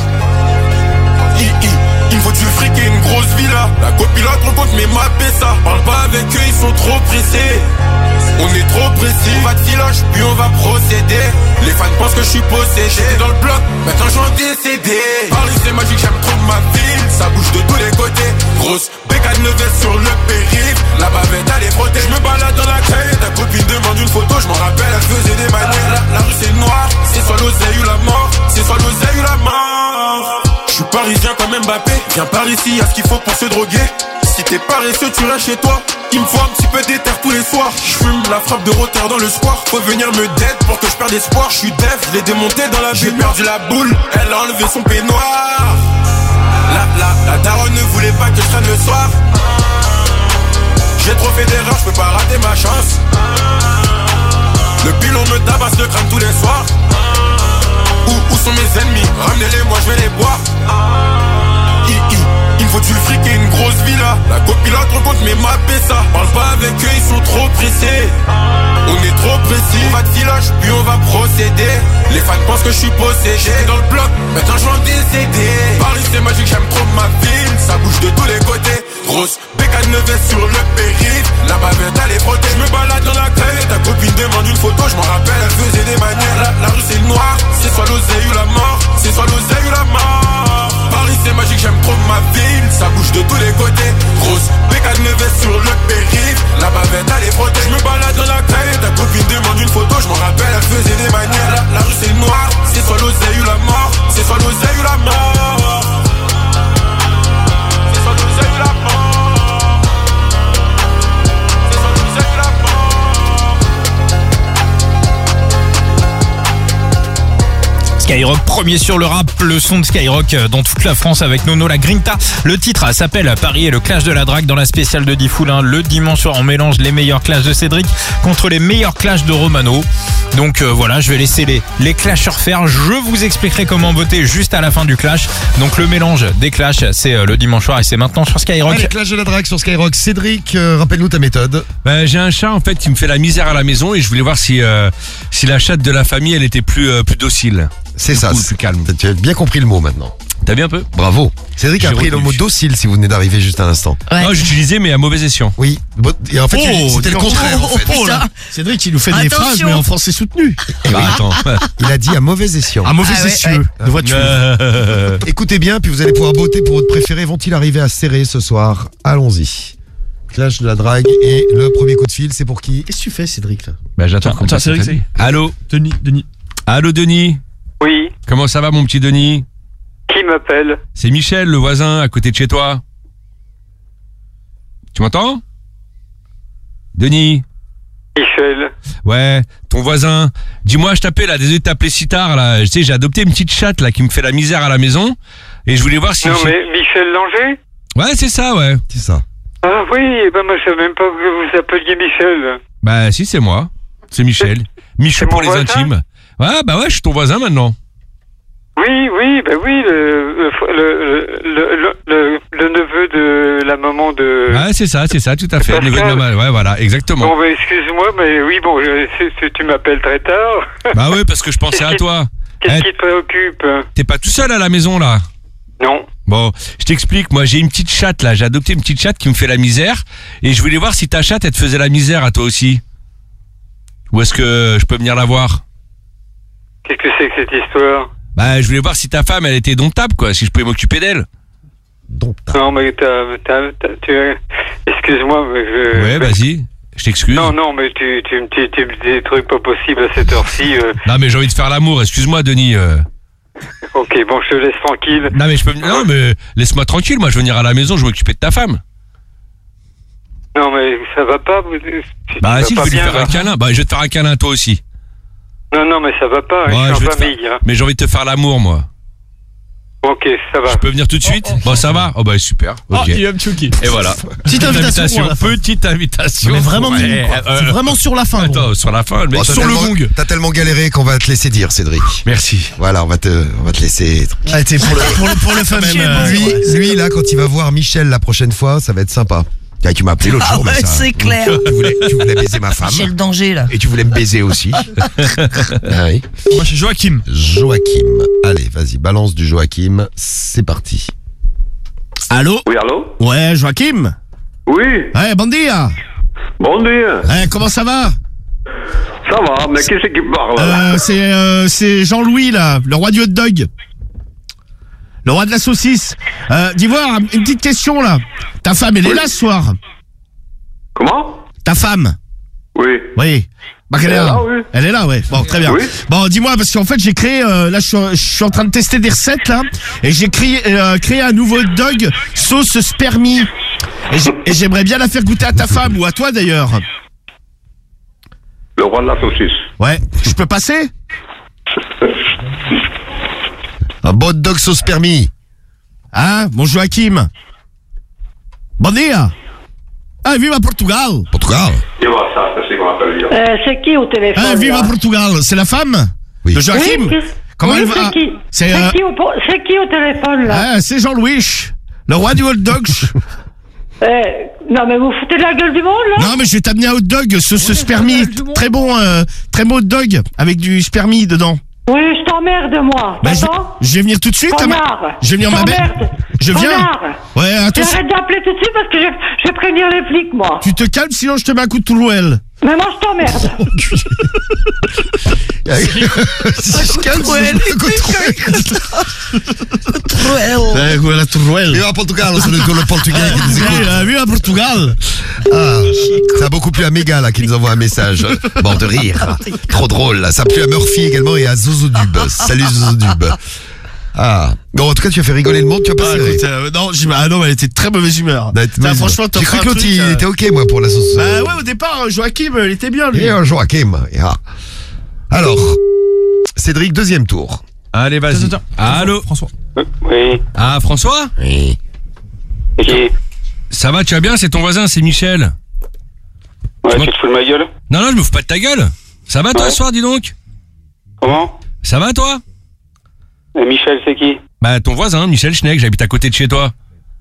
I, I, il me faut du fric et une grosse villa. La copilote rencontre mes mappés ça. Parle pas avec eux, ils sont trop pressés. On est trop précis. On va de filoche, puis on va procéder. Les fans pensent que je suis possédé. J'étais dans le bloc, maintenant je suis décédé. Paris c'est magique, j'aime trop ma ville. Ça bouge de tous les côtés. Grosse bécane neuf sur le périph'. La bavette elle est frottée. Je me balade dans la caille. Ta copine demande une photo, je m'en rappelle, elle faisait des manières. La, la, la rue c'est noir, c'est soit l'oseille ou la mort. C'est soit l'oseille ou la mort. Je suis parisien comme Mbappé. Viens par ici, y'a ce qu'il faut pour se droguer. Si t'es paresseux, tu restes chez toi. Il me faut un petit peu d'éther tous les soirs. Je fume la frappe de rotter dans le square. Faut venir me dead pour que je perde espoir. Je suis def, je l'ai démonté dans la ville. J'ai perdu la boule, elle a enlevé son peignoir. La, la, la daronne ne voulait pas que je traîne le soir. J'ai trop fait d'erreurs, je peux pas rater ma chance. Le pilon me tabasse le crâne tous les soirs. Où, où sont mes ennemis? Ramenez-les, moi je vais les boire. I, I, il me faut du fric et une grosse villa. La copilote rencontre mes mappés ça. Parle pas avec eux, ils sont trop pressés. On est trop précis. On va de filoche, puis on va procéder. Les fans pensent que je suis possédé. J'étais dans le bloc, maintenant je suis décédé. Paris c'est magique, j'aime trop ma ville. Ça bouge de tous les côtés. Grosse bécane neuf sur le périph'. La bavette elle est frottée. Je me balade dans la caille. Ta copine demande une photo, je m'en rappelle, elle faisait des manières. La, la rue c'est noir, c'est soit l'oseille ou la mort. C'est soit l'oseille ou la mort. Paris c'est magique, j'aime trop ma ville. Ça bouge de tous les côtés. Grosse bécane neuf sur le périph'. La bavette elle est frottée. Je me balade dans la caille. Ta copine demande une photo, je m'en rappelle, elle faisait des manières. La, la rue c'est noir, c'est soit l'oseille ou la mort. C'est soit l'oseille ou la mort. C'est soit l'oseille ou la mort.
Skyrock, premier sur le rap, le son de Skyrock dans toute la France avec Nono La Grinta. Le titre s'appelle Paris et le clash de la drague dans la spéciale de Diffoul. Le dimanche soir, on mélange les meilleurs clashs de Cédric contre les meilleurs clashs de Romano. Donc euh, voilà, je vais laisser les, les clasheurs faire. Je vous expliquerai comment voter juste à la fin du clash. Donc le mélange des clashs, c'est euh, le dimanche soir et c'est maintenant sur Skyrock.
Allez, clash de la drague sur Skyrock. Cédric, euh, rappelle-nous ta méthode.
Bah, j'ai un chat en fait qui me fait la misère à la maison et je voulais voir si euh, si la chatte de la famille elle était plus euh, plus docile.
C'est ça,
cool, plus calme.
Tu as bien compris le mot maintenant.
T'as bien un peu?
Bravo. Cédric a
J'ai
pris
retenu.
le mot docile si vous venez d'arriver juste à l'instant.
Ouais.
Non, j'utilisais mais à mauvais escient.
Oui. Et en fait,
Oh,
c'était le
dis donc.
contraire. En fait.
Oh là.
Cédric, il nous fait des
Attention.
phrases, mais en français soutenu.
Bah, attends.
Il a dit à mauvais escient.
Un mauvais
Ah ouais,
essieu
ouais.
de voiture.
Euh,
Écoutez bien, puis vous allez pouvoir voter pour votre préféré. Vont-ils arriver à serrer ce soir? Allons-y. Clash de la drague et le premier coup de fil, c'est pour qui?
Qu'est-ce que tu fais, Cédric, là?
Bah j'attends.
Attends, attends, Cédric, c'est-
Allô
Denis, Denis.
Allô Denis.
Oui,
Comment ça va mon petit Denis?
qui m'appelle?
C'est Michel, le voisin à côté de chez toi. Tu m'entends? Denis.
Michel.
Ouais, ton voisin. Dis-moi, je t'appelle là, désolé de t'appeler si tard là. Je sais, j'ai adopté une petite chatte là qui me fait la misère à la maison et je voulais voir si.
Non mais Michel Langer?
Ouais, c'est ça, ouais.
C'est ça.
Ah oui, eh ben moi je savais même pas que vous appeliez Michel.
Bah si, c'est moi. C'est Michel. Michel
c'est
pour
mon
les
voisin
intimes. Ouais, bah ouais, je suis ton voisin maintenant.
Oui, oui, bah oui, le, le, le, le, le, le, le neveu de la maman de...
Ouais, c'est ça, c'est ça, tout à fait.
Pascal.
Le neveu de maman. Ouais, voilà, exactement.
Bon, bah excuse-moi, mais oui, bon, je, si- si tu m'appelles très tard.
Bah ouais, parce que je pensais
Qu'est-ce
à
qui-
toi.
Qu'est-ce
Eh,
qui te préoccupe?
T'es pas tout seul à la maison là?
Non.
Bon, je t'explique, moi j'ai une petite chatte là, j'ai adopté une petite chatte qui me fait la misère et je voulais voir si ta chatte elle te faisait la misère à toi aussi. Ou est-ce que je peux venir la voir?
Qu'est-ce que c'est que cette histoire?
Bah, je voulais voir si ta femme, elle était domptable, quoi, si je pouvais m'occuper d'elle.
Non, mais t'as, t'as, t'as, tu... Excuse-moi, mais je...
Ouais, vas-y, je t'excuse.
Non, non, mais tu, tu, tu, tu me dis des trucs pas possibles à cette heure-ci. Euh...
Non, mais j'ai envie de faire l'amour, excuse-moi, Denis. Euh...
Ok, bon, je te laisse tranquille.
Non, mais je peux... Non, mais laisse-moi tranquille, moi, je veux venir à la maison, je veux m'occuper de ta femme.
Non, mais ça va pas. Vous...
Bah, si, je
pas
vais lui
bien,
faire
là.
un câlin. Bah, je vais te faire un câlin, toi aussi.
Non, non, mais ça va pas,
Ouais,
je
je
suis
vais
en
te faire-
famille. Hein.
Mais j'ai envie de te faire l'amour, moi.
Ok, ça va.
Je peux venir tout de suite? Bon, ça va? Oh, bah, super. Ok.
Oh, il va me choquer.
Et voilà.
Petite invitation à la fin.
Petite invitation.
Mais vraiment
Ouais,
mignon, quoi.
euh,
C'est vraiment sur la fin.
Attends, sur la fin, le mec,
Bon, t'as
sur le
tellement-
gong.
T'as tellement galéré qu'on va te laisser dire, Cédric.
Merci.
Voilà, on va te, on va te laisser.
Ah, t'es pour le, pour le, pour le fun, même. euh,
Lui, lui, là, quand il va voir Michel la prochaine fois, ça va être sympa. Ah, tu m'as appelé l'autre
Ah
jour, mais
ouais,
ça-
c'est clair.
Tu voulais, tu voulais baiser ma femme.
J'ai le danger là.
Et tu voulais me baiser aussi. Ah oui.
Moi, je suis Joachim.
Joachim. Allez, vas-y, balance du Joachim. C'est parti.
Allô?
Oui, allô?
Ouais, Joachim?
Oui.
Ouais, bon dia.
Bon dia.
Eh, comment ça va?
Ça va, mais qui c'est qui parle
Euh, c'est euh, c'est Jean-Louis, là, le roi du hot dog. Le roi de la saucisse. Euh, d'Ivoire, une petite question, là. Ta femme, elle est là ce soir?
Comment?
Ta femme?
Oui.
Oui. Bah, qu'elle
Elle
est
est
là.
là, oui.
Elle est là, ouais. Bon, très bien.
Oui.
Bon, dis-moi, parce qu'en fait, j'ai créé, euh, là, je suis, je suis en train de tester des recettes, là, et j'ai créé, euh, créé un nouveau hot dog sauce spermie. Et j'ai- et j'aimerais bien la faire goûter à ta femme, ou à toi, d'ailleurs.
Le roi de la saucisse.
Ouais. Je peux passer?
Un bon hot dog sauce permis.
Hein, mon Joachim? Bon dia. Ah, viva Portugal.
Portugal.
Et voilà, ça, c'est ce qu'on appelle dire.
Euh, c'est qui au téléphone?
Ah, viva
là?
Portugal. C'est la femme?
Oui.
De Joachim?
Oui,
Comment
oui,
elle va?
c'est qui?
C'est,
C'est
euh,
qui, au... c'est qui au téléphone là?
Ah, c'est Jean-Louis, le roi du hot dog.
Euh, non mais vous foutez de la gueule du monde là?
Non, mais je vais t'amener un hot dog, ce, ce spermie. Très bon, euh, très bon hot dog avec du spermie dedans.
Oui, je t'emmerde moi.
Bah, je,
T'entends?
je vais venir tout de suite. à ma-
Connard.
Je vais venir ma belle.
T'emmerde.
Je viens.
Connard.
Ouais, attention.
J'arrête d'appeler tout de suite parce que je, je vais prévenir les flics moi.
Tu te calmes, sinon je te mets un coup de toulouelle.
Mais moi je t'emmerde.
Ouais, la toulouelle.
Viva Portugal, c'est le, le portugais qui nous écoute.
Viva, viva Portugal.
Ah, ça a beaucoup plu à Méga là qui nous envoie un message. Mort de rire. Trop drôle là. Ça a plu à Murphy également et à Zozodub. Salut Zozodub. Ah. Bon, en tout cas, tu as fait rigoler le monde, tu as pas
Ah,
serré.
écoute, euh, non, j'ai- ah non, elle était de très mauvaise humeur.
Bah,
Putain, franchement, t'as
j'ai
fait
cru
un
que l'autre
truc,
il
euh,
était ok moi pour la sauce.
Bah
euh,
ouais, au départ, Joachim, il était bien lui.
Et un Joachim. Yeah. Alors, Cédric, deuxième tour.
Allez, vas-y.
Attends, attends.
Allô?
François.
Oui.
Ah, François?
Oui.
Et qui?
Ça va, tu vas bien? C'est ton voisin, c'est Michel.
Ouais,
Tu
tu te fous de ma gueule?
Non, non, je me fous pas de ta gueule. Ça va, toi,
Ouais.
ce soir, dis donc?
Comment?
Ça va, toi?
Et Michel, c'est qui?
Bah, ton voisin, Michel Schneck, j'habite à côté de chez toi.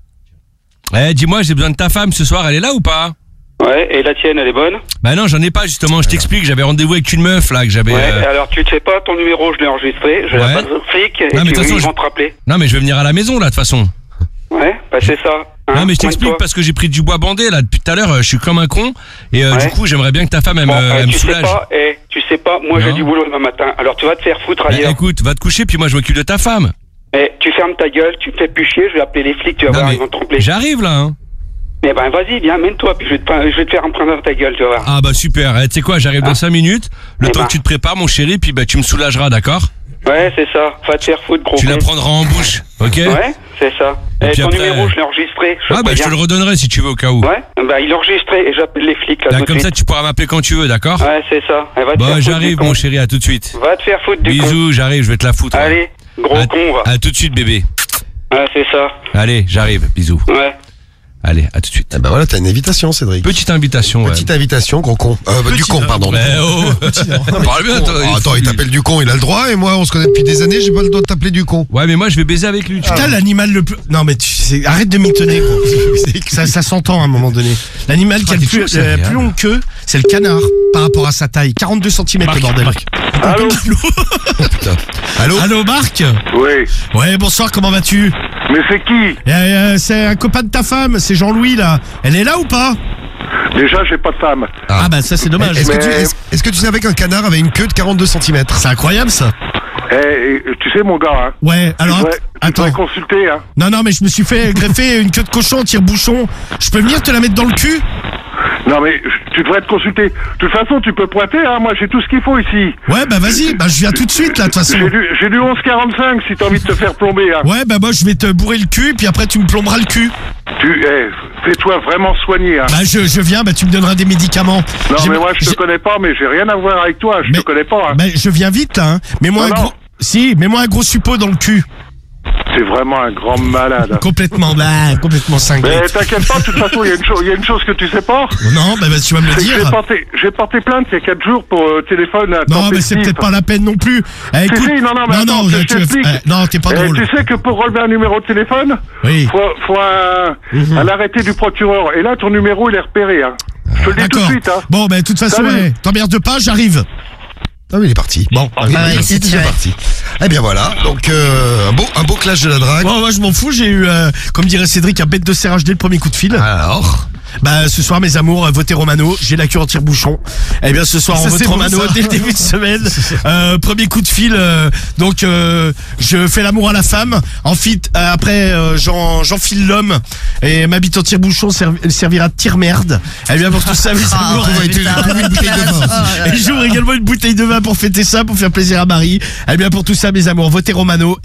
Eh, dis-moi, j'ai besoin de ta femme ce soir, elle est là ou pas?
Ouais, et la tienne, elle est bonne?
Bah non, j'en ai pas, justement, je t'explique, j'avais rendez-vous avec une meuf, là, que j'avais...
Ouais,
euh,
alors tu sais pas, ton numéro, je l'ai enregistré, je
Ouais.
l'ai pas de flic, et
Non, mais de
puis
toute façon,
ils
je-
vont te rappeler.
Non, mais je vais venir à la maison, là, de toute façon.
Ouais, bah c'est ça. Hein,
Non, mais je
coin de
t'explique
toi.
parce que j'ai pris du bois bandé, là, depuis tout à l'heure, euh, je suis comme un con, et euh,
Ouais.
du coup, j'aimerais bien que ta femme, elle,
Bon,
me,
euh,
elle me
tu sais
soulage.
pas, eh, tu sais pas, moi j'ai
Non.
du boulot demain matin, alors tu vas te faire foutre
Bah,
ailleurs.
écoute, va te coucher, puis moi, je m'occupe de ta femme.
Eh, tu fermes ta gueule, tu me fais plus chier, je vais appeler les flics, tu vas
Non,
voir,
mais
ils vont te tromper.
j'arrive, là, hein.
Eh ben vas-y, viens, mène-toi, puis je vais, te, je vais te faire emprunter ta gueule, tu vas voir.
Ah bah super, eh, tu sais quoi, j'arrive dans cinq minutes, le
Eh
temps
ben.
que tu te prépares mon chéri, puis bah tu me soulageras, d'accord?
Ouais, c'est ça, va te faire foutre, gros
Tu la
con.
prendras en bouche, ok?
Ouais, c'est ça.
Et
Eh,
puis
ton
après-
numéro, je l'ai enregistré. Je
Ah bah je te le redonnerai si tu veux au cas où.
Ouais, bah il est enregistré et j'appelle les flics là
Là,
tout de
comme ça
suite.
tu pourras m'appeler quand tu veux, d'accord?
Ouais, c'est ça. Eh, va te faire
Bah
foutre du
j'arrive
con.
mon chéri, à tout de suite.
Va te faire foutre du con.
Bisous, j'arrive, je vais te la foutre.
Allez, gros
à,
con, va.
À tout de suite bébé.
Ouais, c'est ça.
Allez, j'arrive, bisous.
Ouais.
Allez, à tout de suite.
Eh ben voilà, t'as une invitation, Cédric.
Petite invitation, ouais.
Petite invitation, gros con. Euh, bah, du con, pardon.
Mais oh Parle bien, toi.
Ah, attends, il t'appelle du con, il a le droit, et moi, on se connaît depuis des années, j'ai pas le droit de t'appeler du con.
Ouais, mais moi je vais baiser avec lui, tu
Putain,
vois.
l'animal le plus. Non, mais tu sais, arrête de mitonner, gros. ça, ça s'entend à un moment donné. L'animal qui a le
t'es
plus,
toujours
euh,
sérieux,
plus long que, c'est le canard par rapport à sa taille. quarante-deux centimètres, le bordel.
Allô?
Putain. Allô?
Allô, Marc?
Oui.
Ouais, bonsoir, comment vas-tu?
Mais c'est qui?
Euh, euh, C'est un copain de ta femme, c'est Jean-Louis, là. Elle est là ou pas?
Déjà, j'ai pas de femme.
Ah, bah ça, c'est dommage.
Est-ce que,
Mais-
tu- est-ce- est-ce que tu savais qu'un canard avait une queue de quarante-deux centimètres?
C'est incroyable, ça.
Eh, tu sais, mon gars, hein.
Ouais, alors,
tu devrais, tu devrais
attends.
consulter, hein.
Non, non, mais je me suis fait greffer une queue de cochon en tire-bouchon. Je peux venir te la mettre dans le cul?
Non, mais tu devrais te consulter. De toute façon, tu peux pointer, hein. Moi, j'ai tout ce qu'il faut ici.
Ouais, bah vas-y, bah je viens tout de suite, là, de toute façon.
J'ai du, j'ai du onze quarante-cinq si t'as envie de te faire plomber, hein.
Ouais, bah moi, je vais te bourrer le cul, puis après, tu me plomberas le cul.
Tu, eh, fais-toi vraiment soigner, hein.
Bah je, je viens, bah tu me donneras des médicaments.
Non,
J'ai-
mais moi, je te
j'ai-
connais pas, mais j'ai rien à voir avec toi. Je te connais pas, hein.
Bah je viens vite, là, hein. Mets-moi un
Non, non.
gros... Si, mets-moi un gros suppôt dans le cul.
C'est vraiment un grand malade.
Complètement, bah, complètement cinglé.
Mais t'inquiète pas, de toute façon, il y, a une cho- il y a une chose que tu sais pas.
Non, bah, bah, tu vas me le
C'est que
dire.
J'ai porté, j'ai porté plainte il y a quatre jours pour euh, téléphone à
Non, mais c'est peut-être pas la peine non plus. Eh,
Si,
écoute,
si, non, non, mais attends,
non,
je
tu-
t'explique.
eh, non, t'es pas
Eh,
drôle.
Tu sais que pour relever un numéro de téléphone,
Oui.
faut, faut un,
Mhm.
un arrêté du procureur. Et là, ton numéro, il est repéré. Hein. Je te le dis tout de
D'accord.
suite. Hein.
Bon, bah, de toute façon,
Salut.
eh, t'emmerdes pas, j'arrive.
Ah oui, il est parti.
Bon,
Ah oui,
ah,
il est
ouais, c'est
déjà
tiré.
parti. Eh bien voilà, donc euh, un beau un beau clash de la drague.
Bon, moi, je m'en fous, j'ai eu, euh, comme dirait Cédric, un bête de serrage dès le premier coup de fil.
Alors
Bah, ce soir, mes amours, euh, votez Romano, j'ai la queue en tire-bouchon. Eh bien, ce soir,
Ça,
on vote
c'est beau,
Romano
ça.
dès le début de semaine. Euh, premier coup de fil, euh, donc, euh, je fais l'amour à la femme. Ensuite, euh, après, euh, j'en- j'enfile l'homme. Et ma bite en tire-bouchon serv- servira de tire-merde. Eh bien, pour tout ça, mes
Ah,
amours,
ouais, putain.
une bouteille de vin.
Oh là
Et j'ouvre également une bouteille de vin pour fêter ça, pour faire plaisir à Marie. Eh bien, pour tout ça, mes amours, votez Romano.